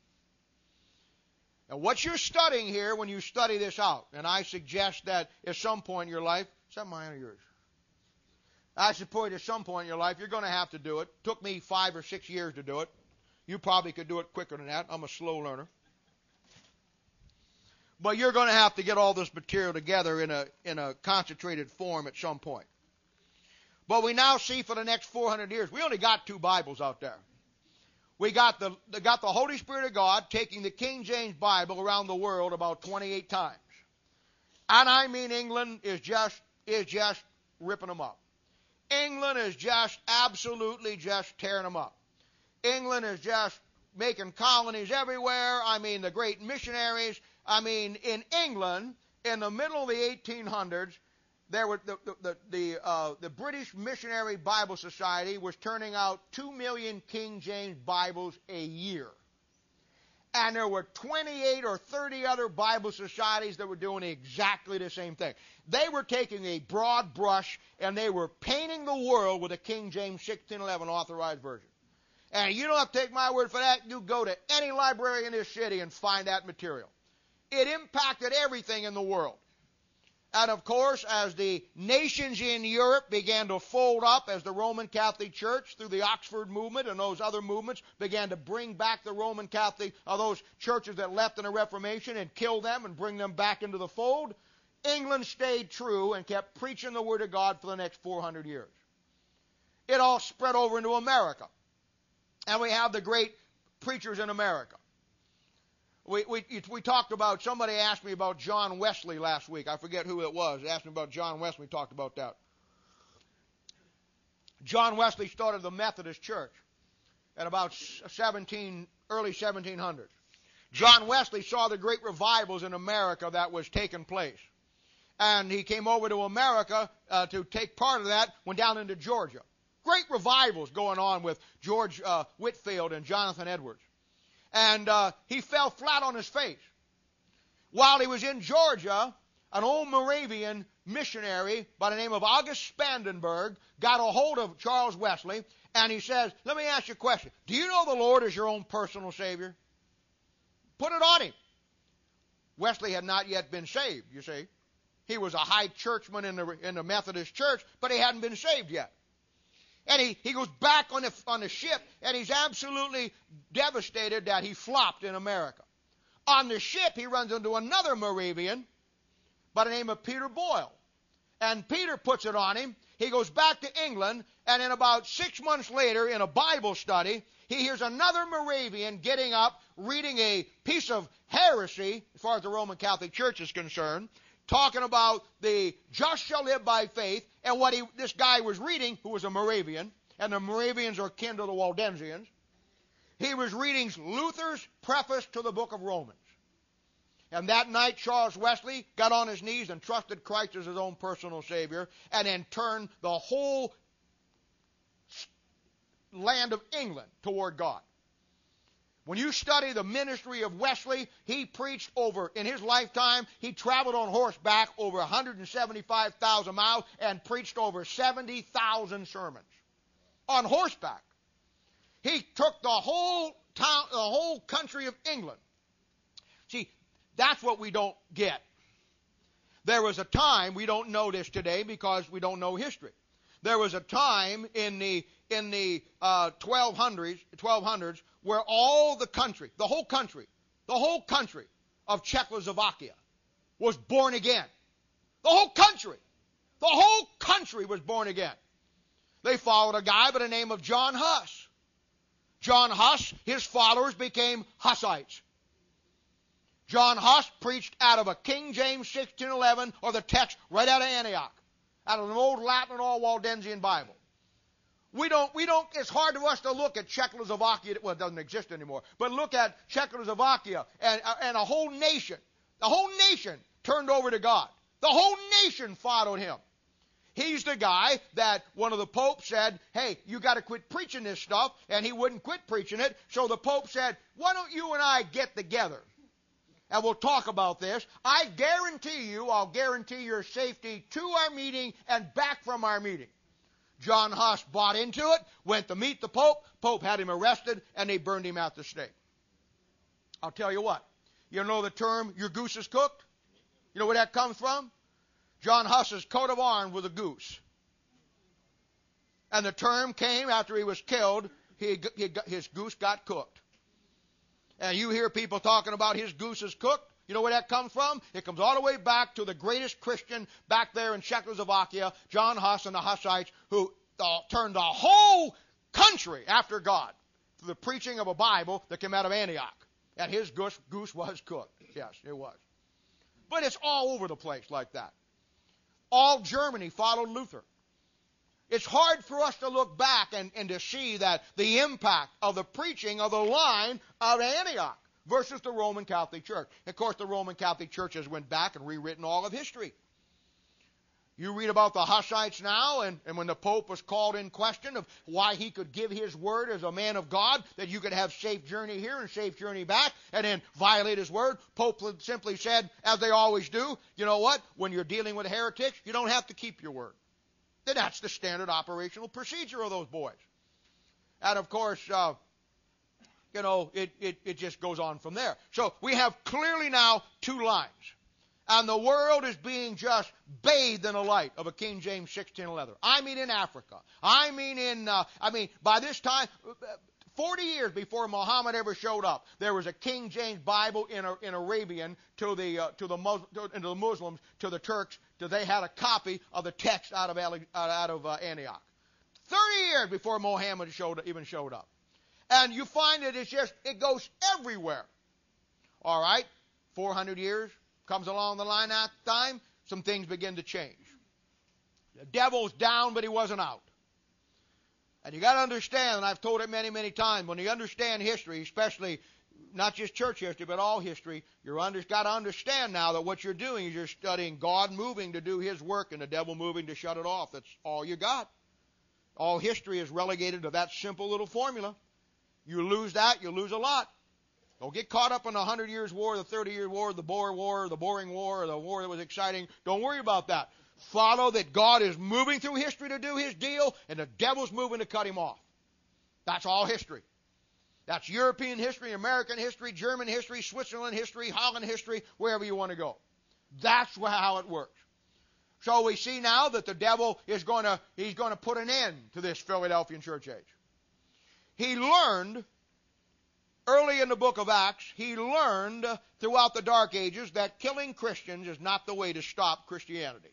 Now, what you're studying here when you study this out, and I suggest that at some point in your life, is that mine or yours? I suppose at some point in your life, you're going to have to do it. It took me five or six years to do it. You probably could do it quicker than that. I'm a slow learner. But you're going to have to get all this material together in a, in a concentrated form at some point. But we now see for the next four hundred years, we only got two Bibles out there. We got the, got the Holy Spirit of God taking the King James Bible around the world about twenty-eight times. And I mean England is just, is just ripping them up. England is just absolutely just tearing them up. England is just making colonies everywhere. I mean, the great missionaries. I mean, in England, in the middle of the eighteen hundreds, there were the the the, the, uh, the British Missionary Bible Society was turning out two million King James Bibles a year. And there were twenty-eight or thirty other Bible societies that were doing exactly the same thing. They were taking a broad brush and they were painting the world with a King James sixteen eleven authorized version. And you don't have to take my word for that. You go to any library in this city and find that material. It impacted everything in the world. And of course, as the nations in Europe began to fold up, as the Roman Catholic Church, through the Oxford movement and those other movements, began to bring back the Roman Catholic, or those churches that left in the Reformation and kill them and bring them back into the fold, England stayed true and kept preaching the Word of God for the next four hundred years. It all spread over into America. And we have the great preachers in America. We, we, we talked about, somebody asked me about John Wesley last week. I forget who it was. They asked me about John Wesley. We talked about that. John Wesley started the Methodist Church at about seventeen, early seventeen hundreds. John Wesley saw the great revivals in America that was taking place. And he came over to America uh, to take part of that, went down into Georgia. Great revivals going on with George uh, Whitefield and Jonathan Edwards. And uh, he fell flat on his face. While he was in Georgia, an old Moravian missionary by the name of August Spangenberg got a hold of Charles Wesley, and he says, let me ask you a question. Do you know the Lord is your own personal Savior? Put it on him. Wesley had not yet been saved, you see. He was a high churchman in the, in the Methodist Church, but he hadn't been saved yet. And he, he goes back on the, on the ship, and he's absolutely devastated that he flopped in America. On the ship, he runs into another Moravian by the name of Peter Boyle. And Peter puts it on him. He goes back to England, and then about six months later, in a Bible study, he hears another Moravian getting up, reading a piece of heresy, as far as the Roman Catholic Church is concerned, talking about the just shall live by faith, and what he, this guy was reading, who was a Moravian, and the Moravians are kin to the Waldensians, he was reading Luther's preface to the book of Romans. And that night, Charles Wesley got on his knees and trusted Christ as his own personal Savior, and then turned the whole land of England toward God. When you study the ministry of Wesley, he preached over, in his lifetime, he traveled on horseback over one hundred seventy-five thousand miles and preached over seventy thousand sermons on horseback. He took the whole town, the whole country of England. See, that's what we don't get. There was a time, we don't know this today because we don't know history. There was a time in the in the uh, twelve hundreds, twelve hundreds where all the country, the whole country, the whole country of Czechoslovakia was born again. The whole country. The whole country was born again. They followed a guy by the name of John Huss. John Huss, his followers became Hussites. John Huss preached out of a King James sixteen eleven, or the text right out of Antioch, out of an old Latin and all Waldensian Bible. We don't, we don't, it's hard for us to look at Czechoslovakia, well, it doesn't exist anymore, but look at Czechoslovakia and, and a whole nation, the whole nation turned over to God. The whole nation followed him. He's the guy that one of the popes said, hey, you got to quit preaching this stuff, and he wouldn't quit preaching it, so the pope said, why don't you and I get together, and we'll talk about this. I guarantee you, I'll guarantee your safety to our meeting and back from our meeting. John Huss bought into it, went to meet the Pope. Pope had him arrested, and they burned him at the stake. I'll tell you what. You know the term, your goose is cooked? You know where that comes from? John Huss's coat of arms was a goose. And the term came after he was killed, he, he, his goose got cooked. And you hear people talking about his goose is cooked. You know where that comes from? It comes all the way back to the greatest Christian back there in Czechoslovakia, John Huss and the Hussites, who uh, turned the whole country after God through the preaching of a Bible that came out of Antioch. And his goose, goose was cooked. Yes, it was. But it's all over the place like that. All Germany followed Luther. It's hard for us to look back and, and to see that the impact of the preaching of the line of Antioch versus the Roman Catholic Church. Of course, the Roman Catholic Church has went back and rewritten all of history. You read about the Hussites now, and, and when the Pope was called in question of why he could give his word as a man of God, that you could have safe journey here and safe journey back, and then violate his word, Pope simply said, as they always do, you know what? When you're dealing with heretics, you don't have to keep your word. And that's the standard operational procedure of those boys. And of course, uh, you know, it, it, it just goes on from there. So we have clearly now two lines. And the world is being just bathed in the light of a King James sixteen eleven. I mean in Africa. I mean in, uh, I mean, by this time, forty years before Muhammad ever showed up, there was a King James Bible in, a, in Arabian to the, uh, to, the Muslim, to, to the Muslims, to the Turks, to they had a copy of the text out of, out of uh, Antioch. thirty years before Muhammad showed, even showed up. And you find that it's just, it goes everywhere. All right? four hundred years comes along the line that time, some things begin to change. The devil's down, but he wasn't out. And you got to understand, and I've told it many, many times, when you understand history, especially not just church history, but all history, you've under, got to understand now that what you're doing is you're studying God moving to do his work and the devil moving to shut it off. That's all you got. All history is relegated to that simple little formula. You lose that, you lose a lot. Don't get caught up in the Hundred Years' War, the Thirty Year War, the Boer War, the Boring War, or the war that was exciting. Don't worry about that. Follow that God is moving through history to do his deal, and the devil's moving to cut him off. That's all history. That's European history, American history, German history, Switzerland history, Holland history, wherever you want to go. That's how it works. So we see now that the devil is going to, he's going to put an end to this Philadelphian church age. He learned, early in the book of Acts, he learned throughout the Dark Ages that killing Christians is not the way to stop Christianity.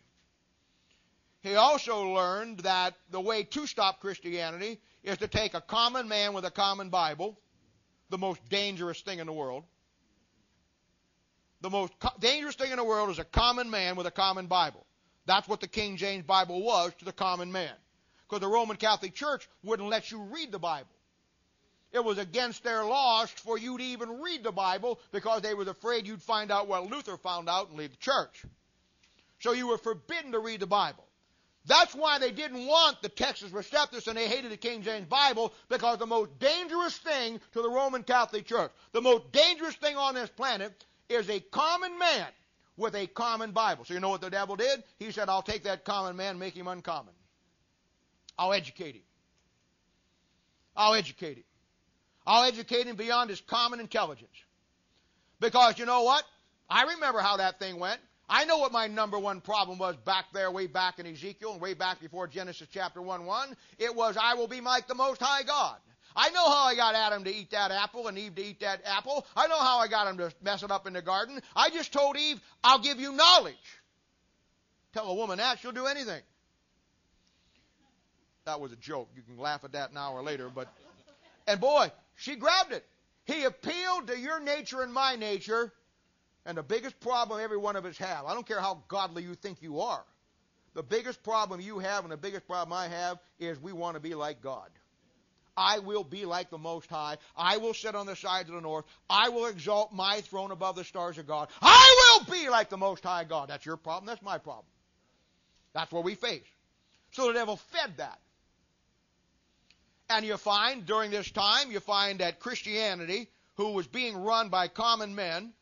He also learned that the way to stop Christianity is to take a common man with a common Bible, the most dangerous thing in the world. The most co- dangerous thing in the world is a common man with a common Bible. That's what the King James Bible was to the common man. Because the Roman Catholic Church wouldn't let you read the Bible. It was against their laws for you to even read the Bible because they were afraid you'd find out what Luther found out and leave the church. So you were forbidden to read the Bible. That's why they didn't want the Textus Receptus and they hated the King James Bible, because the most dangerous thing to the Roman Catholic Church, the most dangerous thing on this planet, is a common man with a common Bible. So you know what the devil did? He said, I'll take that common man and make him uncommon. I'll educate him. I'll educate him. I'll educate him beyond his common intelligence. Because you know what? I remember how that thing went. I know what my number one problem was back there, way back in Ezekiel and way back before Genesis chapter one one. It was, I will be like the Most High God. I know how I got Adam to eat that apple and Eve to eat that apple. I know how I got him to mess it up in the garden. I just told Eve, I'll give you knowledge. Tell a woman that, she'll do anything. That was a joke. You can laugh at that an hour later, but, and boy, she grabbed it. He appealed to your nature and my nature, and the biggest problem every one of us have, I don't care how godly you think you are, the biggest problem you have and the biggest problem I have is we want to be like God. I will be like the Most High. I will sit on the sides of the north. I will exalt my throne above the stars of God. I will be like the Most High God. That's your problem. That's my problem. That's what we face. So the devil fed that. And you find, during this time, you find that Christianity, who was being run by common men,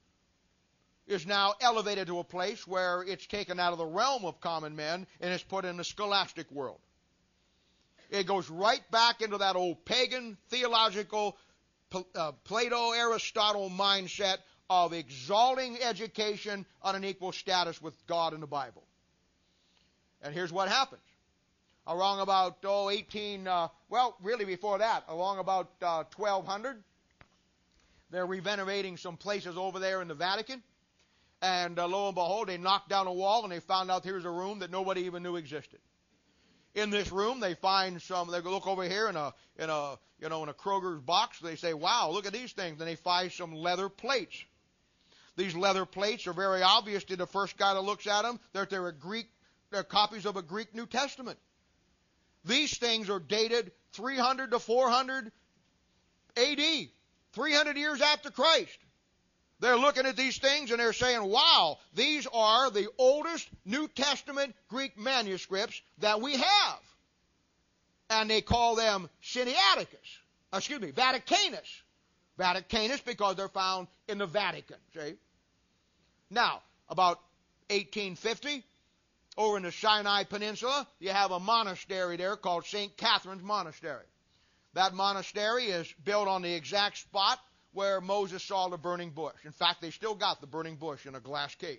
is now elevated to a place where it's taken out of the realm of common men and is put in the scholastic world. It goes right back into that old pagan, theological, uh, Plato, Aristotle mindset of exalting education on an equal status with God and the Bible. And here's what happens. Along about, oh, eighteen, uh, well, really before that, along about uh, twelve hundred, they're renovating some places over there in the Vatican. And uh, lo and behold, they knocked down a wall and they found out here's a room that nobody even knew existed. In this room, they find some, they look over here in a, in a, you know, in a Kroger's box. They say, wow, look at these things. And they find some leather plates. These leather plates are very obvious to the first guy that looks at them that they're a Greek, they're copies of a Greek New Testament. These things are dated three hundred to four hundred A D, three hundred years after Christ. They're looking at these things and they're saying, wow, these are the oldest New Testament Greek manuscripts that we have. And they call them Sinaiticus. Excuse me, Vaticanus. Vaticanus because they're found in the Vatican, see? Now, about eighteen fifty, over in the Sinai Peninsula, you have a monastery there called Saint Catherine's Monastery. That monastery is built on the exact spot where Moses saw the burning bush. In fact, they still got the burning bush in a glass case.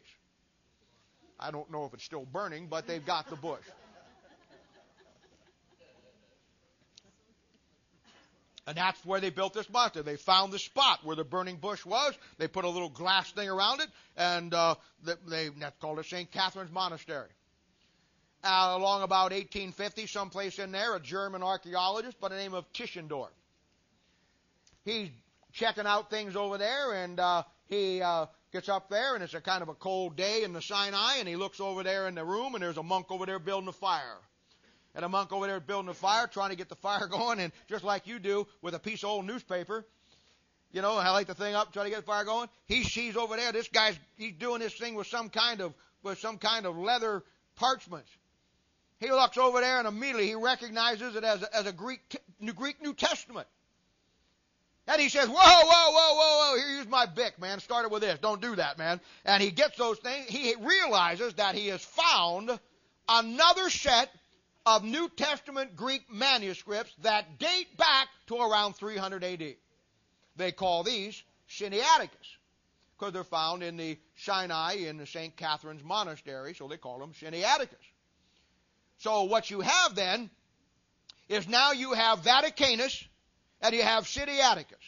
I don't know if it's still burning, but they've got the bush. And that's where they built this monastery. They found the spot where the burning bush was. They put a little glass thing around it, and uh, they, they, that's called the Saint Catherine's Monastery. Uh, along about eighteen fifty, someplace in there, a German archaeologist by the name of Tischendorf. He's checking out things over there, and uh, he uh, gets up there, and it's a kind of a cold day in the Sinai, and he looks over there in the room, and there's a monk over there building a fire. And a monk over there building a fire, trying to get the fire going, and just like you do with a piece of old newspaper, you know, I light the thing up, try to get the fire going. He sees over there, this guy's, he's doing this thing with some kind of, with some kind of leather parchments. He looks over there, and immediately he recognizes it as a, as a Greek, Greek New Testament. And he says, whoa, whoa, whoa, whoa, whoa, here, use my Bic, man. Started with this. Don't do that, man. And he gets those things. He realizes that he has found another set of New Testament Greek manuscripts that date back to around three hundred A D. They call these Sinaiticus because they're found in the Sinai in the Saint Catherine's Monastery, so they call them Sinaiticus. So what you have then is now you have Vaticanus and you have Sinaiticus.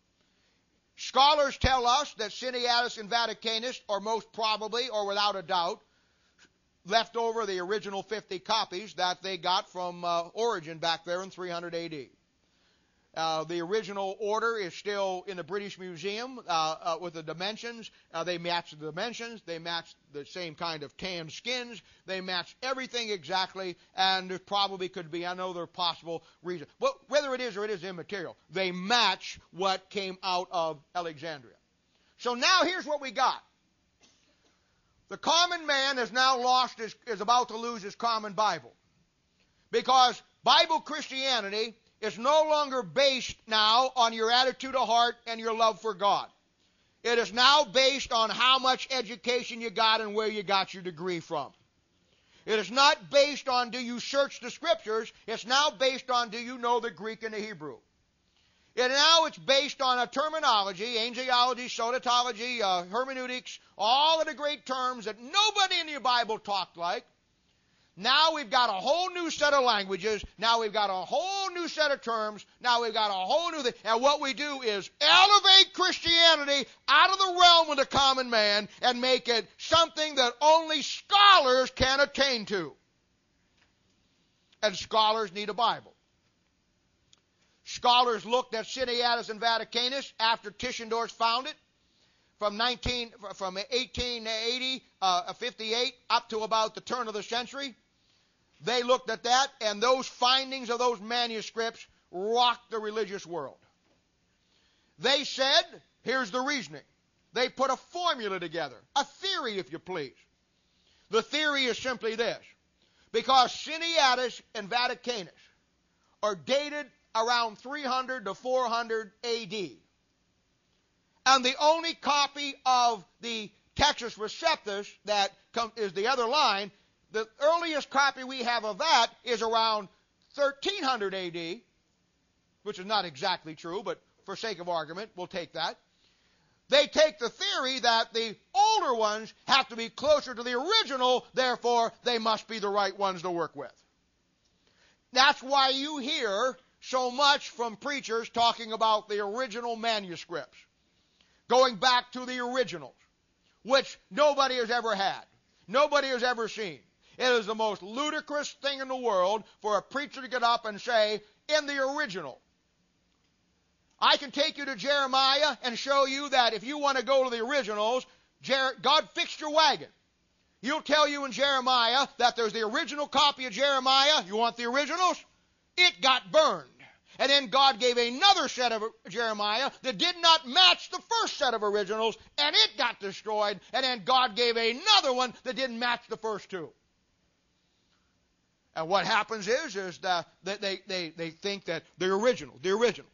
Scholars tell us that Sinaiticus and Vaticanus are most probably, or without a doubt, left over the original fifty copies that they got from uh, Origen back there in three hundred A D. Uh, the original order is still in the British Museum uh, uh, with the dimensions. Uh, they match the dimensions. They match the same kind of tan skins. They match everything exactly, and there probably could be, I know there are possible reasons. But whether it is or it is immaterial, they match what came out of Alexandria. So now here's what we got. The common man has now lost his, is about to lose his common Bible. Because Bible Christianity is no longer based now on your attitude of heart and your love for God. It is now based on how much education you got and where you got your degree from. It is not based on do you search the Scriptures. It's now based on do you know the Greek and the Hebrew. And now it's based on a terminology, angelology, soteriology, uh, hermeneutics, all of the great terms that nobody in the Bible talked like. Now we've got a whole new set of languages. Now we've got a whole new set of terms. Now we've got a whole new thing. And what we do is elevate Christianity out of the realm of the common man and make it something that only scholars can attain to. And scholars need a Bible. Scholars looked at Cineatus and Vaticanus after Tischendorf found it from nineteen from eighteen eighty, uh, fifty-eight up to about the turn of the century. They looked at that, and those findings of those manuscripts rocked the religious world. They said, here's the reasoning. They put a formula together, a theory, if you please. The theory is simply this. Because Cineatus and Vaticanus are dated around three hundred to four hundred A D, and the only copy of the Textus Receptus that is the other line, the earliest copy we have of that is around thirteen hundred A D, which is not exactly true, but for sake of argument, we'll take that. They take the theory that the older ones have to be closer to the original, therefore they must be the right ones to work with. That's why you hear so much from preachers talking about the original manuscripts, going back to the originals, which nobody has ever had, nobody has ever seen. It is the most ludicrous thing in the world for a preacher to get up and say, in the original. I can take you to Jeremiah and show you that if you want to go to the originals, Jer- God fixed your wagon. He'll tell you in Jeremiah that there's the original copy of Jeremiah. You want the originals? It got burned. And then God gave another set of Jeremiah that did not match the first set of originals, and it got destroyed. And then God gave another one that didn't match the first two. And what happens is, is that they, they, they think that the original, the original.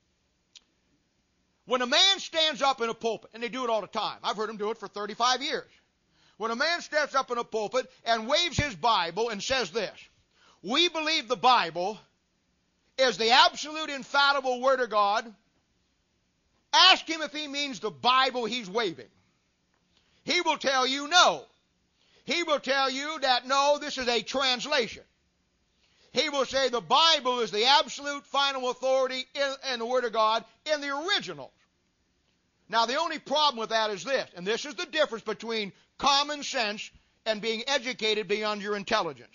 When a man stands up in a pulpit, and they do it all the time. I've heard him do it for thirty-five years. When a man steps up in a pulpit and waves his Bible and says this, we believe the Bible is the absolute infallible Word of God, ask him if he means the Bible he's waving. He will tell you no. He will tell you that no, this is a translation. He will say the Bible is the absolute final authority in, in the Word of God in the original. Now, the only problem with that is this, and this is the difference between common sense and being educated beyond your intelligence.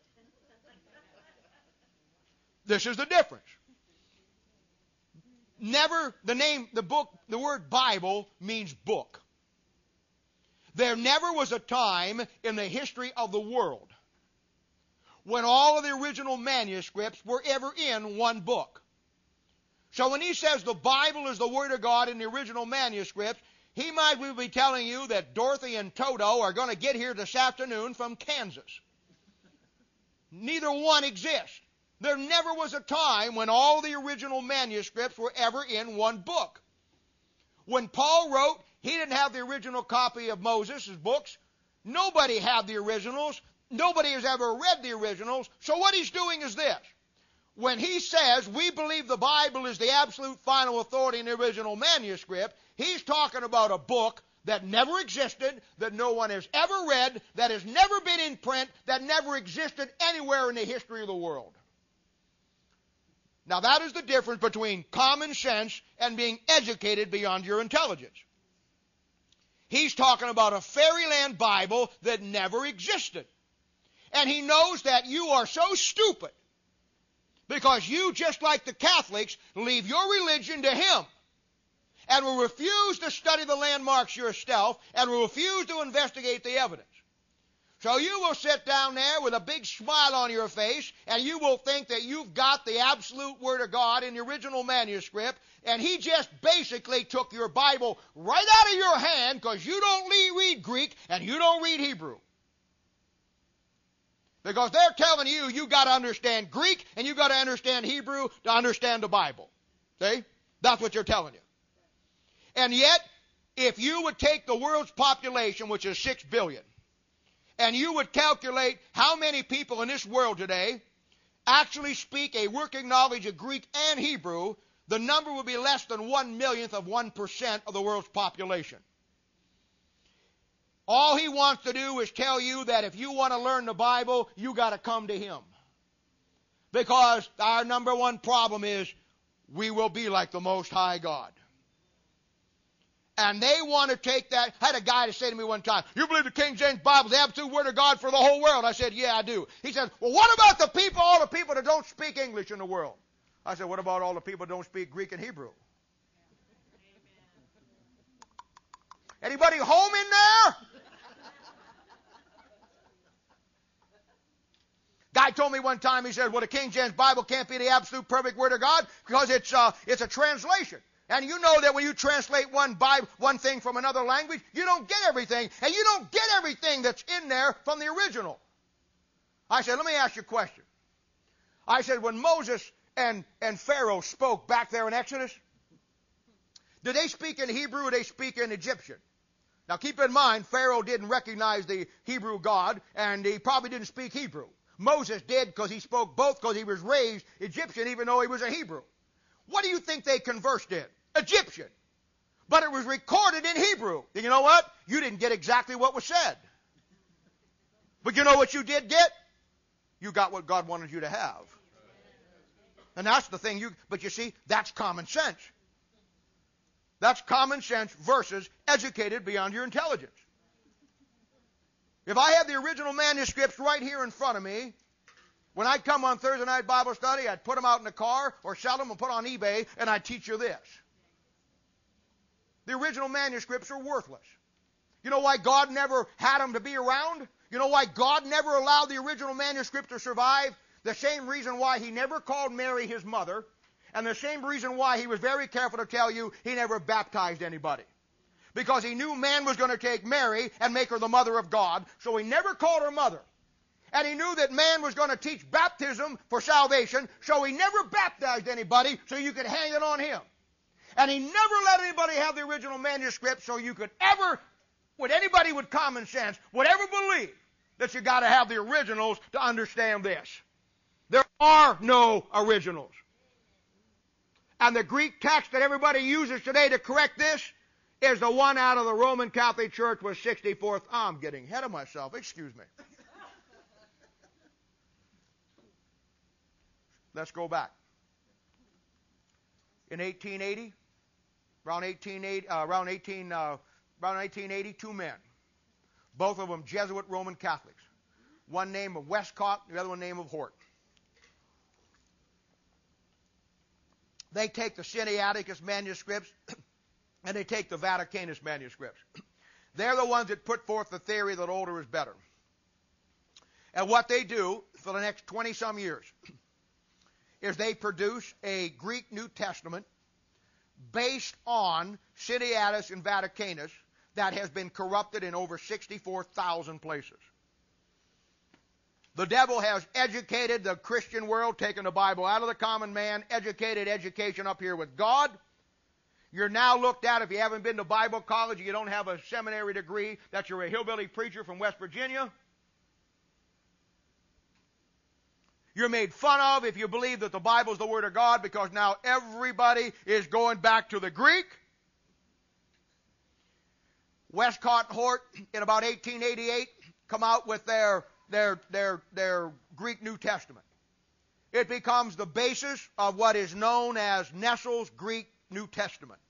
This is the difference. Never, the name, the book, the word Bible means book. There never was a time in the history of the world when all of the original manuscripts were ever in one book. So when he says the Bible is the Word of God in the original manuscript, he might be telling you that Dorothy and Toto are going to get here this afternoon from Kansas. Neither one exists. There never was a time when all the original manuscripts were ever in one book. When Paul wrote, he didn't have the original copy of Moses' books. Nobody had the originals. Nobody has ever read the originals. So what he's doing is this. When he says we believe the Bible is the absolute final authority in the original manuscript, he's talking about a book that never existed, that no one has ever read, that has never been in print, that never existed anywhere in the history of the world. Now that is the difference between common sense and being educated beyond your intelligence. He's talking about a fairyland Bible that never existed. And he knows that you are so stupid because you, just like the Catholics, leave your religion to him and will refuse to study the landmarks yourself and will refuse to investigate the evidence. So you will sit down there with a big smile on your face and you will think that you've got the absolute Word of God in the original manuscript, and he just basically took your Bible right out of your hand because you don't read Greek and you don't read Hebrew. Because they're telling you you got to understand Greek and you got to understand Hebrew to understand the Bible. See? That's what you're telling you. And yet, if you would take the world's population, which is six billion, and you would calculate how many people in this world today actually speak a working knowledge of Greek and Hebrew, the number would be less than one millionth of one percent of the world's population. All he wants to do is tell you that if you want to learn the Bible, you got to come to him. Because our number one problem is we will be like the Most High God. And they want to take that. I had a guy to say to me one time, you believe the King James Bible is the absolute word of God for the whole world? I said, yeah, I do. He said, well, what about the people, all the people that don't speak English in the world? I said, what about all the people that don't speak Greek and Hebrew? Anybody home in there? Guy told me one time, he said, well, the King James Bible can't be the absolute perfect word of God because it's, uh, it's a translation. And you know that when you translate one Bible, one thing from another language, you don't get everything. And you don't get everything that's in there from the original. I said, let me ask you a question. I said, when Moses and, and Pharaoh spoke back there in Exodus, did they speak in Hebrew or did they speak in Egyptian? Now keep in mind, Pharaoh didn't recognize the Hebrew God, and he probably didn't speak Hebrew. Moses did because he spoke both because he was raised Egyptian even though he was a Hebrew. What do you think they conversed in? Egyptian. But it was recorded in Hebrew. And you know what? You didn't get exactly what was said. But you know what you did get? You got what God wanted you to have. And that's the thing you, but you see, that's common sense. That's common sense versus educated beyond your intelligence. If I had the original manuscripts right here in front of me, when I'd come on Thursday night Bible study, I'd put them out in the car or sell them and put on eBay, and I'd teach you this. The original manuscripts are worthless. You know why God never had them to be around? You know why God never allowed the original manuscript to survive? The same reason why he never called Mary his mother, and the same reason why he was very careful to tell you he never baptized anybody. Because he knew man was going to take Mary and make her the mother of God, so he never called her mother. And he knew that man was going to teach baptism for salvation, so he never baptized anybody so you could hang it on him. And he never let anybody have the original manuscript so you could ever, would anybody with common sense, would ever believe that you got to have the originals to understand this. There are no originals. And the Greek text that everybody uses today to correct this is the one out of the Roman Catholic Church with sixty-fourth. I'm getting ahead of myself. Excuse me. Let's go back. In eighteen eighty, around eighteen eighty, uh, around eighteen, uh, around eighteen eighty, two men, both of them Jesuit Roman Catholics. One named of Westcott, the other one named of Hort. They take the Sinaiticus manuscripts and they take the Vaticanus manuscripts. They're the ones that put forth the theory that older is better. And what they do for the next twenty-some years is they produce a Greek New Testament based on Sinaiticus and Vaticanus that has been corrupted in over sixty-four thousand places. The devil has educated the Christian world, taken the Bible out of the common man, educated education up here with God. You're now looked at, if you haven't been to Bible college, you don't have a seminary degree, that you're a hillbilly preacher from West Virginia. You're made fun of if you believe that the Bible is the Word of God, because now everybody is going back to the Greek. Westcott and Hort, in about eighteen eighty-eight, come out with their, their, their, their Greek New Testament. It becomes the basis of what is known as Nessel's Greek New Testament.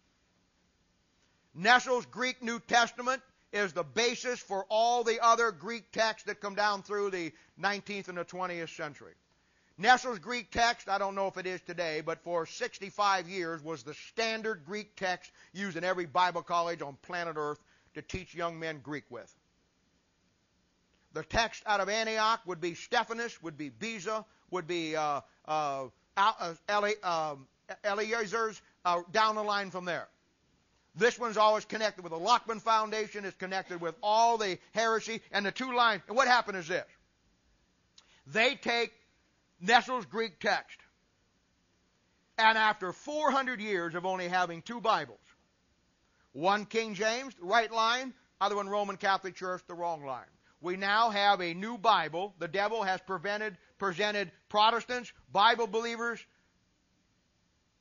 Nessel's Greek New Testament is the basis for all the other Greek texts that come down through the nineteenth and the twentieth century. Nessel's Greek text, I don't know if it is today, but for sixty-five years was the standard Greek text used in every Bible college on planet Earth to teach young men Greek with. The text out of Antioch would be Stephanus, would be Beza, would be uh, uh, Eli, uh, Eliezer's, uh, down the line from there. This one's always connected with the Lockman Foundation. It's connected with all the heresy and the two lines. And what happened is this. They take Nessel's Greek text, and after four hundred years of only having two Bibles, one King James, the right line, other one Roman Catholic Church, the wrong line. We now have a new Bible. The devil has prevented, presented Protestants, Bible believers,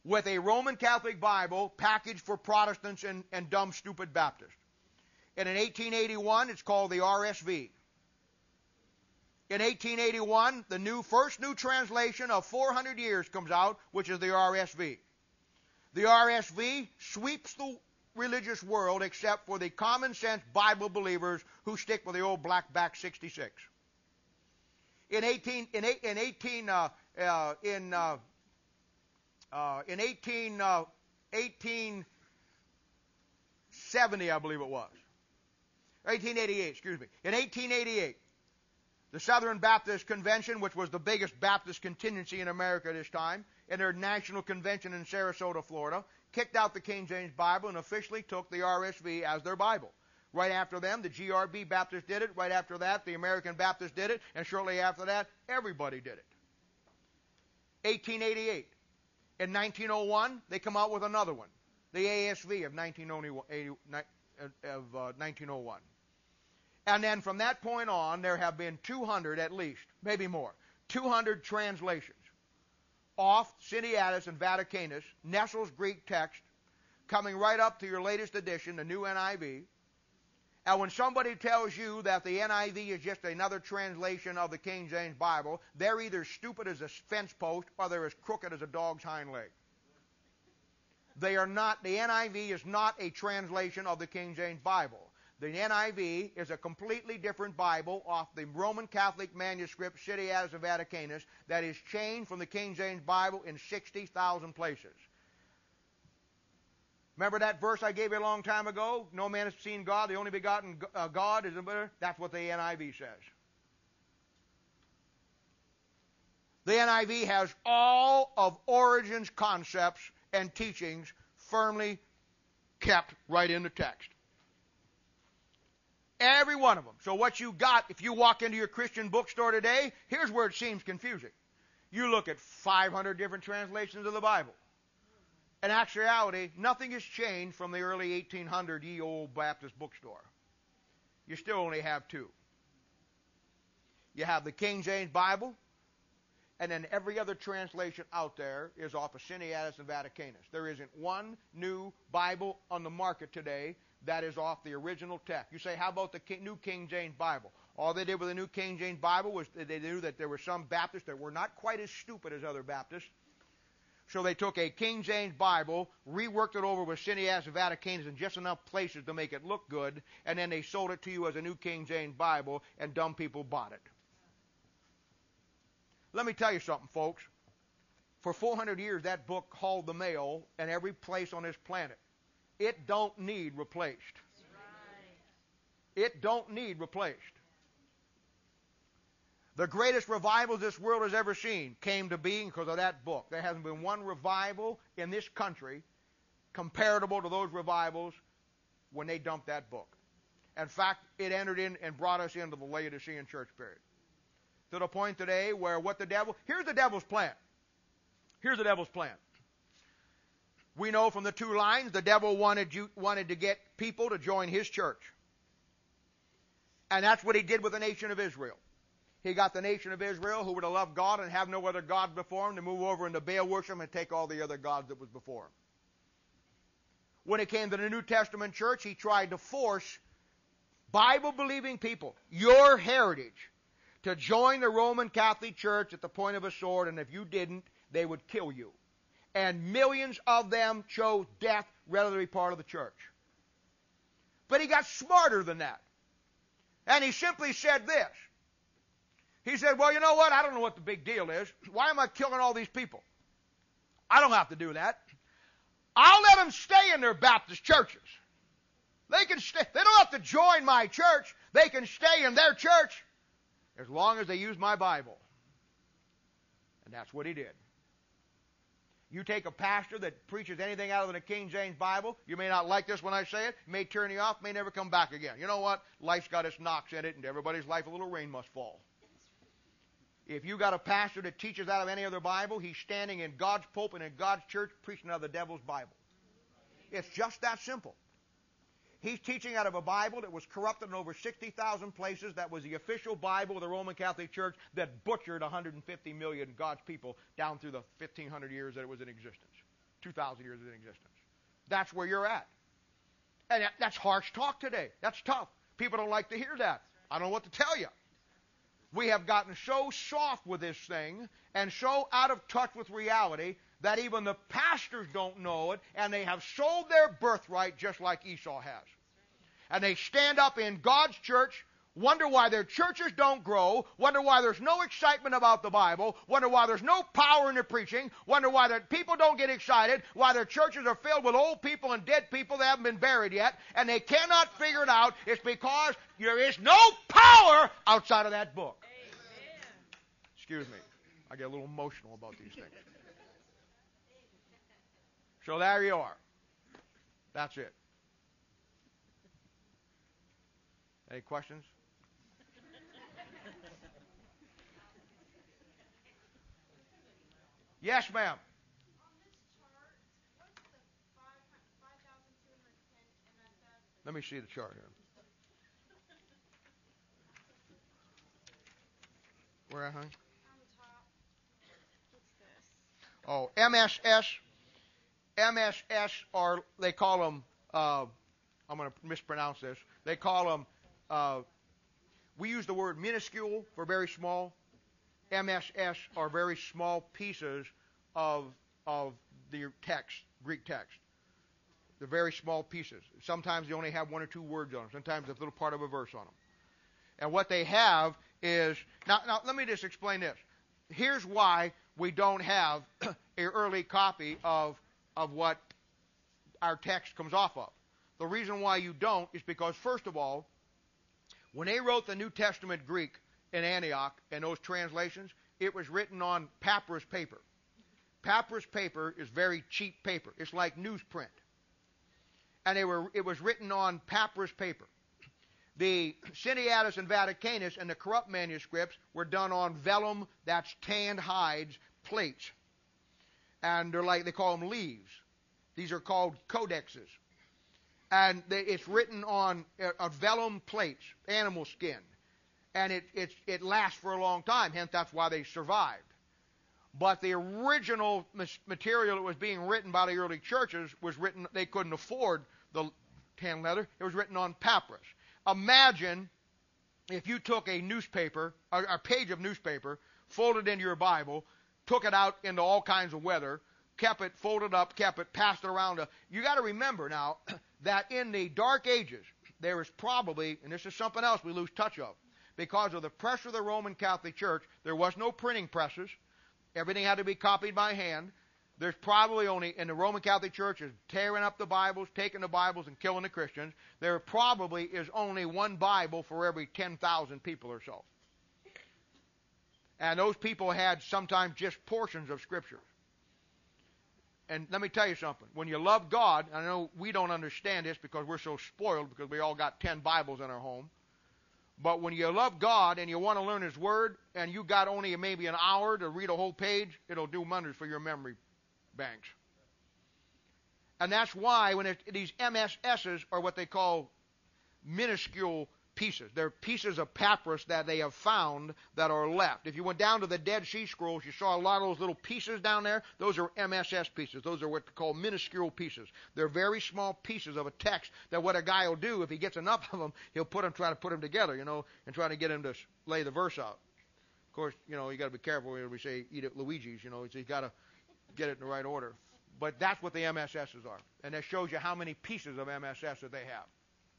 with a Roman Catholic Bible packaged for Protestants and, and dumb, stupid Baptists. And in eighteen eighty-one, it's called the R S V. In eighteen eighty-one, the new first new translation of four hundred years comes out, which is the R S V. The R S V sweeps the religious world except for the common sense Bible believers who stick with the old black-back sixty-six. In eighteen in in eighteen uh, uh, in uh, uh, in eighteen uh, eighteen seventy, I believe it was. eighteen eighty-eight, excuse me. In eighteen eighty-eight, the Southern Baptist Convention, which was the biggest Baptist contingency in America at this time, in their national convention in Sarasota, Florida, kicked out the King James Bible and officially took the R S V as their Bible. Right after them, the G R B Baptists did it. Right after that, the American Baptists did it. And shortly after that, everybody did it. eighteen eighty-eight. In nineteen oh one, they come out with another one, the A S V of nineteen oh one. And then from that point on, there have been two hundred at least, maybe more, two hundred translations off Sinaiticus and Vaticanus, Nestle's Greek text, coming right up to your latest edition, the new N I V. And when somebody tells you that the N I V is just another translation of the King James Bible, they're either stupid as a fence post or they're as crooked as a dog's hind leg. They are not, the N I V is not a translation of the King James Bible. The N I V is a completely different Bible off the Roman Catholic manuscript, Sinaiticus and Vaticanus, that is changed from the King James Bible in sixty thousand places. Remember that verse I gave you a long time ago? No man has seen God, the only begotten uh, God is a better. That's what the N I V says. The N I V has all of Origen's concepts and teachings firmly kept right in the text. Every one of them. So what you got, if you walk into your Christian bookstore today, here's where it seems confusing. You look at five hundred different translations of the Bible. In actuality, nothing has changed from the early eighteen hundred ye old Baptist bookstore. You still only have two. You have the King James Bible, and then every other translation out there is off of Sinaiticus and Vaticanus. There isn't one new Bible on the market today that is off the original text. You say, how about the King, New King James Bible? All they did with the New King James Bible was they knew that there were some Baptists that were not quite as stupid as other Baptists. So they took a King James Bible, reworked it over with Sinaiticus and Vaticanus in just enough places to make it look good, and then they sold it to you as a New King James Bible, and dumb people bought it. Let me tell you something, folks. For four hundred years, that book hauled the mail in every place on this planet. It don't need replaced. It don't need replaced. The greatest revivals this world has ever seen came to being because of that book. There hasn't been one revival in this country comparable to those revivals when they dumped that book. In fact, it entered in and brought us into the Laodicean church period. To the point today where what the devil, here's the devil's plan. Here's the devil's plan. We know from the two lines the devil wanted you, wanted to get people to join his church. And that's what he did with the nation of Israel. He got the nation of Israel, who were to love God and have no other gods before him, to move over into Baal worship and take all the other gods that was before him. When it came to the New Testament church, he tried to force Bible-believing people, your heritage, to join the Roman Catholic Church at the point of a sword, and if you didn't, they would kill you. And millions of them chose death rather than be part of the church. But he got smarter than that. And he simply said this. He said, well, you know what? I don't know what the big deal is. Why am I killing all these people? I don't have to do that. I'll let them stay in their Baptist churches. They can stay. They don't have to join my church. They can stay in their church as long as they use my Bible. And that's what he did. You take a pastor that preaches anything out of the King James Bible, you may not like this when I say it, may turn you off, may never come back again. You know what? Life's got its knocks in it, and everybody's life a little rain must fall. If you got a pastor that teaches out of any other Bible, he's standing in God's pulpit and in God's church preaching out of the devil's Bible. It's just that simple. He's teaching out of a Bible that was corrupted in over sixty thousand places. That was the official Bible of the Roman Catholic Church that butchered one hundred fifty million God's people down through the fifteen hundred years that it was in existence. two thousand years in existence. That's where you're at. And that, that's harsh talk today. That's tough. People don't like to hear that. I don't know what to tell you. We have gotten so soft with this thing and so out of touch with reality that even the pastors don't know it, and they have sold their birthright just like Esau has. And they stand up in God's church, wonder why their churches don't grow, wonder why there's no excitement about the Bible, wonder why there's no power in the preaching, wonder why their people don't get excited, why their churches are filled with old people and dead people that haven't been buried yet, and they cannot figure it out. It's because there is no power outside of that book. Amen. Excuse me. I get a little emotional about these things. So there you are. That's it. Any questions? Yes, ma'am. On this chart, what's the five thousand two hundred ten M S S? Let me see the chart here. Where, honey? On the top. What's this? Oh, M S S. M S S, or they call them, uh, I'm going to mispronounce this, they call them, uh, we use the word minuscule for very small. M S S are very small pieces of, of the text, Greek text. They're very small pieces. Sometimes they only have one or two words on them. Sometimes a little part of a verse on them. And what they have is, now, now let me just explain this. Here's why we don't have an early copy of of what our text comes off of. The reason why you don't is because, first of all, when they wrote the New Testament Greek in Antioch and those translations, it was written on papyrus paper. Papyrus paper is very cheap paper. It's like newsprint. And they were, it was written on papyrus paper. The Sinaiticus and Vaticanus and the corrupt manuscripts were done on vellum, that's tanned hides, plates. And they're like, they call them leaves. These are called codexes. And they, it's written on a, a vellum plates, animal skin. And it, it, it lasts for a long time, hence that's why they survived. But the original material that was being written by the early churches was written, they couldn't afford the tan leather. It was written on papyrus. Imagine if you took a newspaper, a, a page of newspaper, folded into your Bible, took it out into all kinds of weather, kept it folded up, kept it, passed it around. To, you got to remember now that in the Dark Ages, there was probably, and this is something else we lose touch of, because of the pressure of the Roman Catholic Church, there was no printing presses. Everything had to be copied by hand. There's probably only, in the Roman Catholic Church, is tearing up the Bibles, taking the Bibles, and killing the Christians. There probably is only one Bible for every ten thousand people or so. And those people had sometimes just portions of Scripture. And let me tell you something. When you love God, I know we don't understand this because we're so spoiled because we all got ten Bibles in our home. But when you love God and you want to learn His Word and you got only maybe an hour to read a whole page, it'll do wonders for your memory banks. And that's why when it, these M S S's are what they call minuscule pieces. They're pieces of papyrus that they have found that are left. If you went down to the Dead Sea Scrolls, you saw a lot of those little pieces down there. Those are M S S pieces. Those are what they call minuscule pieces. They're very small pieces of a text that what a guy will do, if he gets enough of them, he'll put them, try to put them together, you know, and try to get him to lay the verse out. Of course, you know, you got to be careful when we say eat at Luigi's, you know, so you got to get it in the right order. But that's what the M S S's are. And that shows you how many pieces of M S S that they have.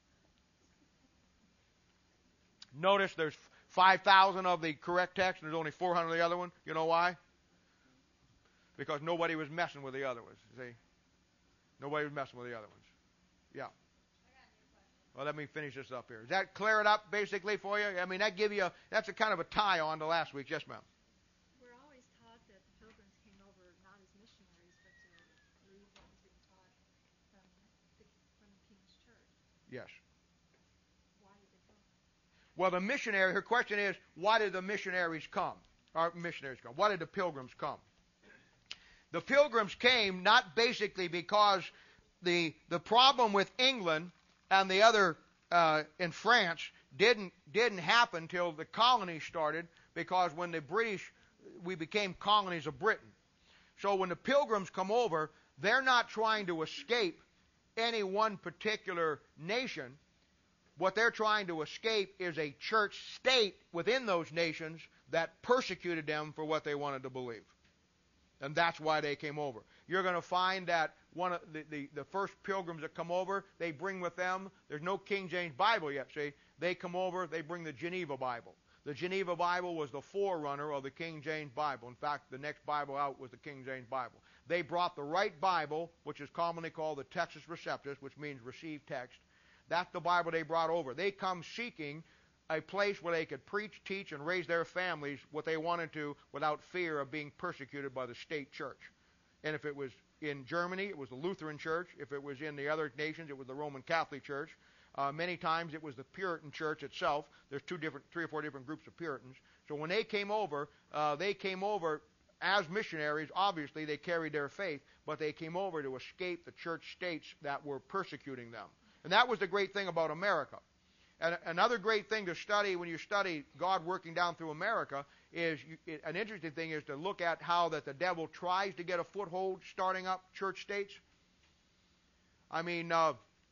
Notice there's five thousand of the correct text and there's only four hundred of the other one. You know why? Because nobody was messing with the other ones. See? Nobody was messing with the other ones. Yeah. Well, let me finish this up here. Does that clear it up basically for you? I mean, that give you a, that's a kind of a tie on to last week. Yes, ma'am. We're always taught that the Pilgrims came over not as missionaries, but to read what was being taught from the, from the King's Church. Yes. Why did they come? Well, the missionary, her question is, why did the missionaries come? Or missionaries come. Why did the Pilgrims come? The Pilgrims came not basically because the the problem with England and the other uh, in France didn't didn't happen till the colonies started, because when the British, we became colonies of Britain. So when the pilgrims come over, they're not trying to escape any one particular nation. What they're trying to escape is a church state within those nations that persecuted them for what they wanted to believe. And that's why they came over. You're going to find that one of the, the, the first pilgrims that come over, they bring with them, there's no King James Bible yet, see? They come over, they bring the Geneva Bible. The Geneva Bible was the forerunner of the King James Bible. In fact, the next Bible out was the King James Bible. They brought the right Bible, which is commonly called the Textus Receptus, which means received text. That's the Bible they brought over. They come seeking a place where they could preach, teach, and raise their families what they wanted to without fear of being persecuted by the state church. And if it was in Germany, it was the Lutheran Church. If it was in the other nations, it was the Roman Catholic Church. Uh, many times it was the Puritan Church itself. There's two different, three or four different groups of Puritans. So when they came over, uh, they came over as missionaries. Obviously, they carried their faith, but they came over to escape the church states that were persecuting them. And that was the great thing about America. And another great thing to study when you study God working down through America is, you, it, an interesting thing is to look at how that the devil tries to get a foothold starting up church states. I mean, uh,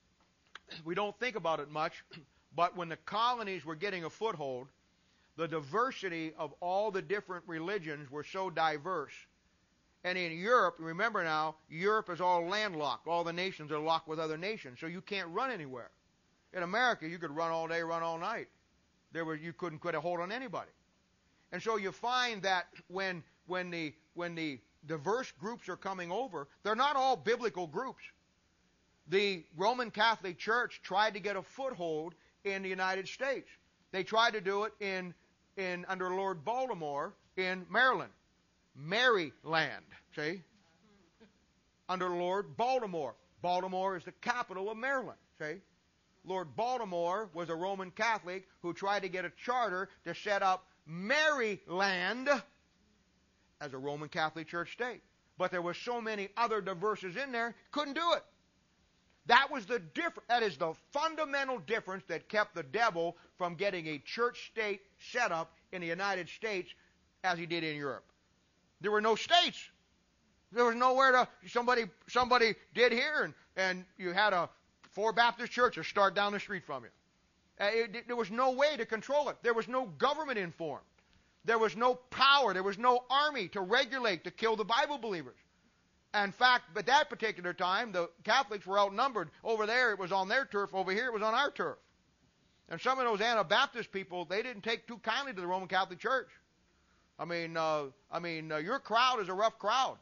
we don't think about it much, but when the colonies were getting a foothold, the diversity of all the different religions were so diverse. And in Europe, remember now, Europe is all landlocked. All the nations are locked with other nations, so you can't run anywhere. In America, you could run all day, run all night. There was, you couldn't put a hold on anybody. And so you find that when, when, the, when the diverse groups are coming over, they're not all biblical groups. The Roman Catholic Church tried to get a foothold in the United States. They tried to do it in, in under Lord Baltimore in Maryland. Maryland, see? Under Lord Baltimore. Baltimore is the capital of Maryland, see? Lord Baltimore was a Roman Catholic who tried to get a charter to set up Maryland as a Roman Catholic Church state. But there were so many other diverses in there, couldn't do it. That was the difference. That is the fundamental difference that kept the devil from getting a church state set up in the United States as he did in Europe. There were no states. There was nowhere to, somebody somebody did here, and, and you had a four Baptist churches start down the street from you. Uh, it, there was no way to control it. There was no government informed. There was no power. There was no army to regulate, to kill the Bible believers. In fact, at that particular time, the Catholics were outnumbered. Over there, it was on their turf. Over here, it was on our turf. And some of those Anabaptist people, they didn't take too kindly to the Roman Catholic Church. I mean, uh, I mean, uh, your crowd is a rough crowd.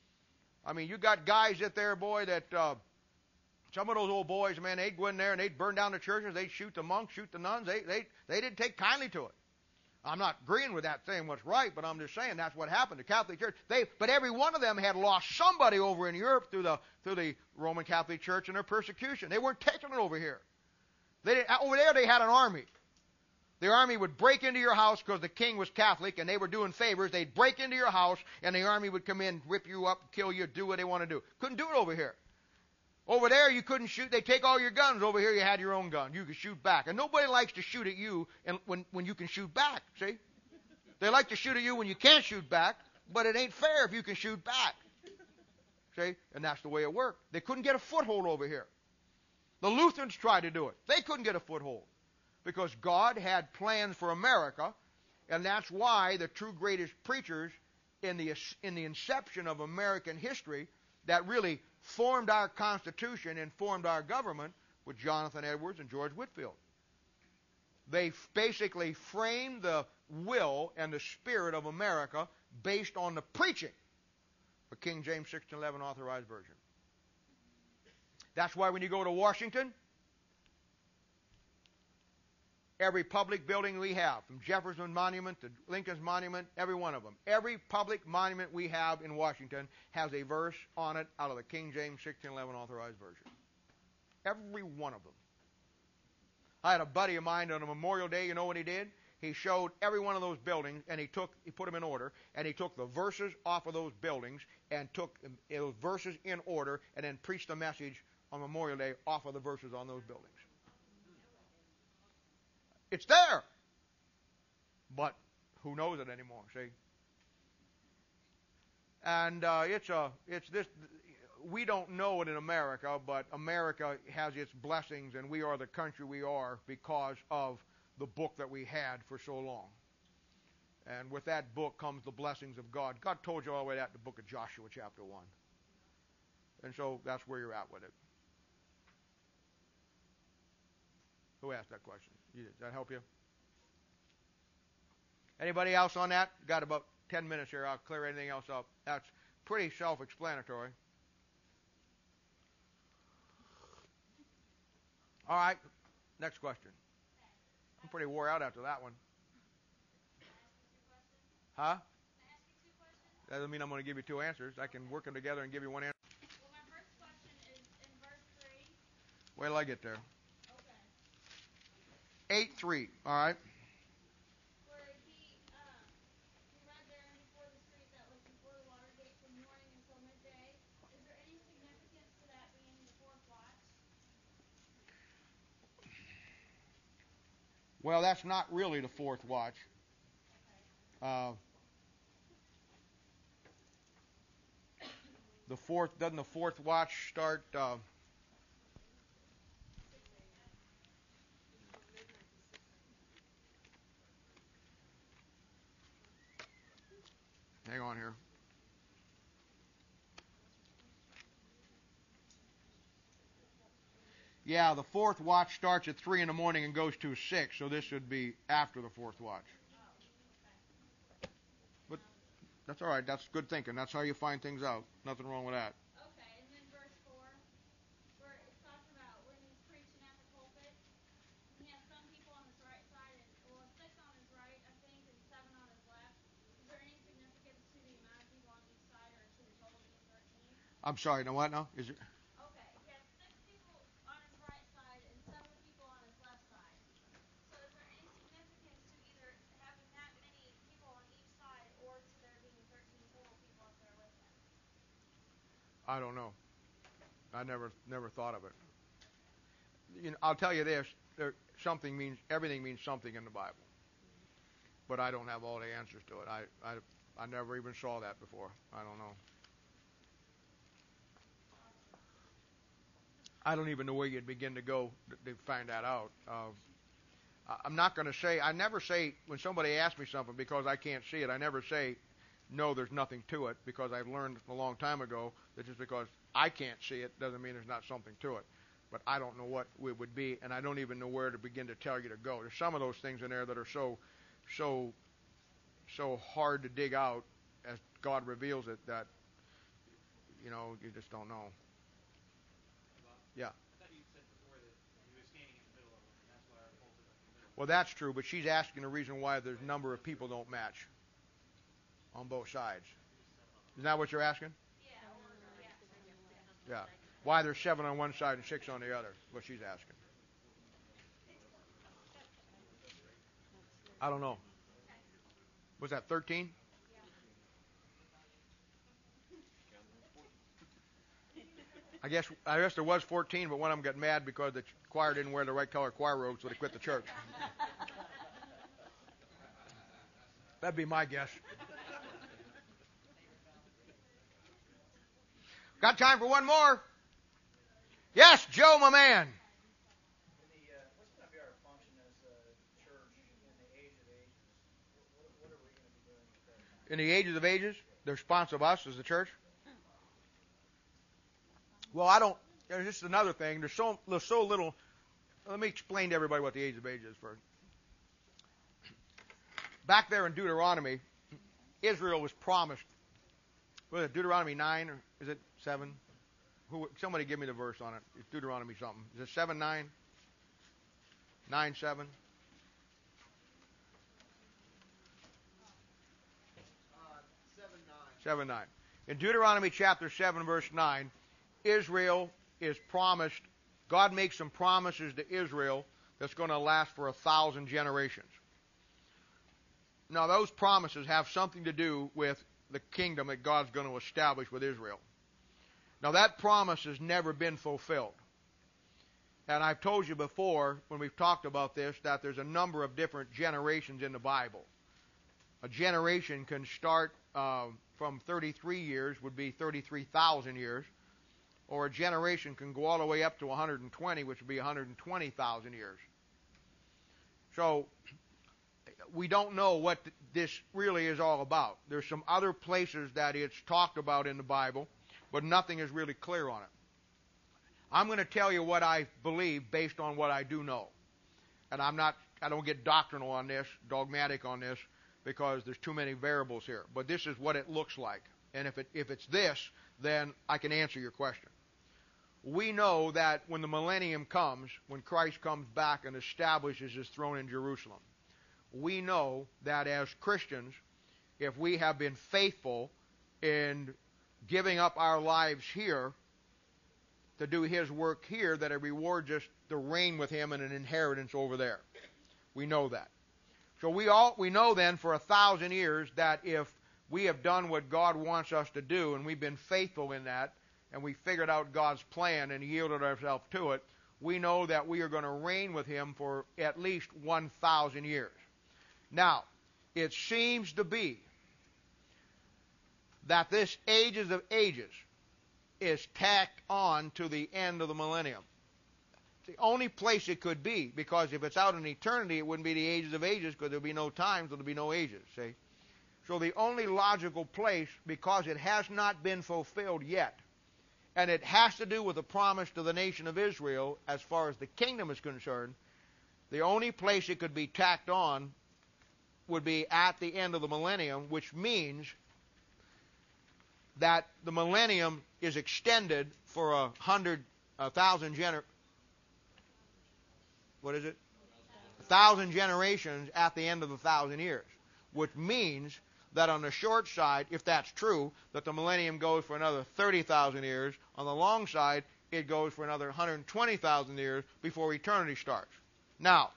I mean, you got guys out there, boy, that uh, some of those old boys, man, they'd go in there and they'd burn down the churches. They'd shoot the monks, shoot the nuns. They, they, they didn't take kindly to it. I'm not agreeing with that, saying what's right, but I'm just saying that's what happened. The Catholic Church, they, but every one of them had lost somebody over in Europe through the through the Roman Catholic Church and their persecution. They weren't taking it over here. They didn't, over there, they had an army. The army would break into your house because the king was Catholic and they were doing favors. They'd break into your house and the army would come in, rip you up, kill you, do what they want to do. Couldn't do it over here. Over there, you couldn't shoot. They take all your guns. Over here, you had your own gun. You could shoot back. And nobody likes to shoot at you and when, when you can shoot back, see? They like to shoot at you when you can't shoot back, but it ain't fair if you can shoot back. See? And that's the way it worked. They couldn't get a foothold over here. The Lutherans tried to do it. They couldn't get a foothold because God had plans for America, and that's why the two greatest preachers in the, in the inception of American history that really formed our Constitution and formed our government were Jonathan Edwards and George Whitefield. They basically framed the will and the spirit of America based on the preaching of King James sixteen eleven Authorized Version. That's why when you go to Washington, every public building we have, from Jefferson Monument to Lincoln's Monument, every one of them, every public monument we have in Washington has a verse on it out of the King James sixteen eleven Authorized Version. Every one of them. I had a buddy of mine on a Memorial Day, you know what he did? He showed every one of those buildings, and he took, he put them in order, and he took the verses off of those buildings, and took those verses in order, and then preached a message on Memorial Day off of the verses on those buildings. It's there, but who knows it anymore, see? And uh, it's a it's this. We don't know it in America, but America has its blessings, and we are the country we are because of the book that we had for so long. And with that book comes the blessings of God. God told you all the way that in the book of Joshua, chapter one. And so that's where you're at with it. Who asked that question? You did. Does that help you? Anybody else on that? Got about ten minutes here. I'll clear anything else up. That's pretty self-explanatory. All right. Next question. I'm pretty wore out after that one. Huh? That doesn't mean I'm going to give you two answers. I can work them together and give you one answer. Well, my first question is in verse three. Wait till I get there. Okay. eight three. All right. Where he, um, he read there and before the street that was before the water gate from morning until midday. Is there any significance to that being the fourth watch? Well, that's not really the fourth watch. Uh, the fourth doesn't the fourth watch start? Uh, hang on here. Yeah, the fourth watch starts at three in the morning and goes to six, so this should be after the fourth watch. But that's all right. That's good thinking. That's how you find things out. Nothing wrong with that. Okay, and then verse four, where it's talking about when he's preaching at the pulpit, he has some people on his right side, and well, six on his right, I think, and seven on his left. Is there any significance to the amount of people on each side, or to the total being thirteen? I'm sorry. Now what? Now is it? Okay, he has six people on his right side and seven people on his left side. So is there any significance to either having that many people on each side, or to there being thirteen total people up there with him? I don't know. I never never thought of it. You know, I'll tell you this: there, something means everything means something in the Bible, but I don't have all the answers to it. I I I never even saw that before. I don't know. I don't even know where you'd begin to go to, to find that out. Uh, I- I'm not going to say. I never say when somebody asks me something because I can't see it. I never say no. There's nothing to it because I've learned a long time ago that just because I can't see it doesn't mean there's not something to it. But I don't know what it would be, and I don't even know where to begin to tell you to go. There's some of those things in there that are so, so, so hard to dig out as God reveals it that, you know, you just don't know. Yeah. I thought you said before that he was standing in the middle of them, and that's why our pulpit was in the middle. Well, that's true, but she's asking the reason why there's number of people don't match on both sides. Isn't that what you're asking? Yeah, or yeah. Yeah. Why there's seven on one side and six on the other, what she's asking. I don't know. Was that thirteen? I guess I guess there was fourteen, but one of them got mad because the choir didn't wear the right color choir robes, so they quit the church. That'd be my guess. Got time for one more? Yes, Joe, my man. In the, uh, what's going to be our function as a church in the age of ages? What, what are we going to be doing at that time? In the ages of ages, the response of us as the church? Well, I don't. There's just another thing. There's so there's so little. Let me explain to everybody what the age of ages is first. Back there in Deuteronomy, Israel was promised. Was it Deuteronomy nine or is it seven? Who? Somebody give me the verse on it. It's Deuteronomy something. Is it seven nine? Nine seven? Uh, seven nine. Seven nine. In Deuteronomy chapter seven verse nine, Israel is promised. God makes some promises to Israel that's going to last for a thousand generations. Now, those promises have something to do with the kingdom that God's going to establish with Israel. Now, that promise has never been fulfilled. And I've told you before, when we've talked about this, that there's a number of different generations in the Bible. A generation can start uh, from thirty-three years, would be thirty-three thousand years, or a generation can go all the way up to one hundred twenty, which would be one hundred twenty thousand years. So we don't know what this really is all about. There's some other places that it's talked about in the Bible, but nothing is really clear on it. I'm going to tell you what I believe based on what I do know. And I'm not, I don't get doctrinal on this, dogmatic on this, because there's too many variables here. But this is what it looks like. And if it if it's this, then I can answer your question. We know that when the millennium comes, when Christ comes back and establishes his throne in Jerusalem, we know that as Christians, if we have been faithful in giving up our lives here to do his work here, that it rewards us to reign with him in an inheritance over there. We know that. So we all we know then for a thousand years that if we have done what God wants us to do and we've been faithful in that and we figured out God's plan and yielded ourselves to it, we know that we are going to reign with him for at least one thousand years. Now, it seems to be that this ages of ages is tacked on to the end of the millennium. It's the only place it could be, because if it's out in eternity, it wouldn't be the ages of ages, because there'll be no times, there'll be no ages, see? So the only logical place, because it has not been fulfilled yet, and it has to do with the promise to the nation of Israel as far as the kingdom is concerned, the only place it could be tacked on would be at the end of the millennium, which means that the millennium is extended for a hundred, a thousand gener... What is it? A thousand generations at the end of the thousand years, which means that on the short side, if that's true, that the millennium goes for another thirty thousand years. On the long side, it goes for another one hundred twenty thousand years before eternity starts. Now,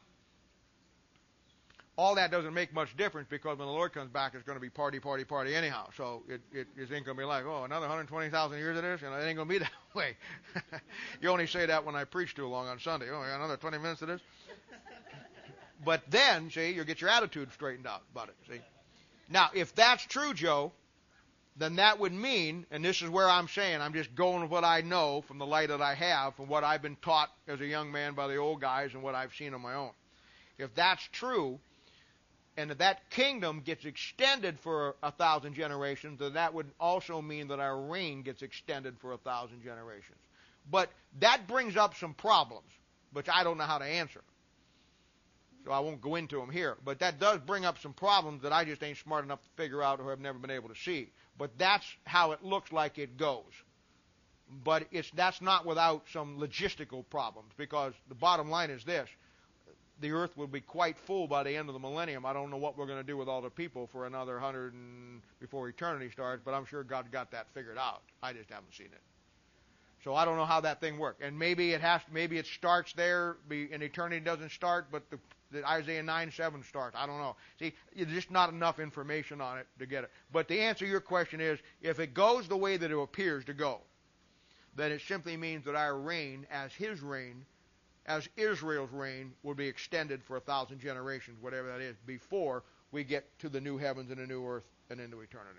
all that doesn't make much difference, because when the Lord comes back, it's going to be party, party, party anyhow. So it, it, it ain't going to be like, oh, another one hundred twenty thousand years of this? You know, it ain't going to be that way. You only say that when I preach too long on Sunday. Oh, another twenty minutes of this? But then, see, you'll get your attitude straightened out about it, see. Now, if that's true, Joe, then that would mean, and this is where I'm saying, I'm just going with what I know from the light that I have, from what I've been taught as a young man by the old guys and what I've seen on my own. If that's true, and that that kingdom gets extended for a thousand generations, then that would also mean that our reign gets extended for a thousand generations. But that brings up some problems, which I don't know how to answer. So I won't go into them here. But that does bring up some problems that I just ain't smart enough to figure out or have never been able to see. But that's how it looks like it goes. But it's that's not without some logistical problems, because the bottom line is this. The earth will be quite full by the end of the millennium. I don't know what we're going to do with all the people for another hundred and before eternity starts, but I'm sure God got that figured out. I just haven't seen it. So I don't know how that thing works. And maybe it has, maybe it starts there, be, and eternity doesn't start, but the, the Isaiah nine seven starts. I don't know. See, there's just not enough information on it to get it. But the answer to your question is, if it goes the way that it appears to go, then it simply means that our reign, as his reign, as Israel's reign, will be extended for a thousand generations, whatever that is, before we get to the new heavens and the new earth and into eternity.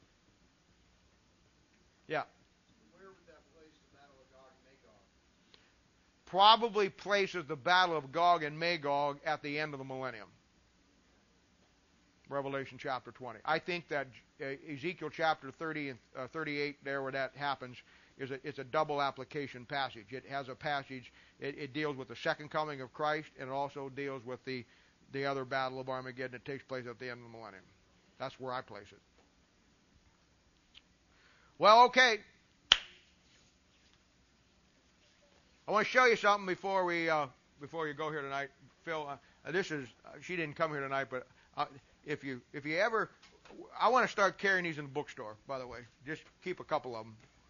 Yeah. Where would that place the Battle of Gog and Magog? Probably places the Battle of Gog and Magog at the end of the millennium. Revelation chapter twenty. I think that Ezekiel chapter thirty and uh, thirty-eight, there where that happens, is a, it's a double application passage. It has a passage, it, it deals with the second coming of Christ, and it also deals with the, the other battle of Armageddon that takes place at the end of the millennium. That's where I place it. Well, okay. I want to show you something before we uh, before you go here tonight, Phil. Uh, this is uh, she didn't come here tonight, but uh, if you if you ever, I want to start carrying these in the bookstore. By the way, just keep a couple of them.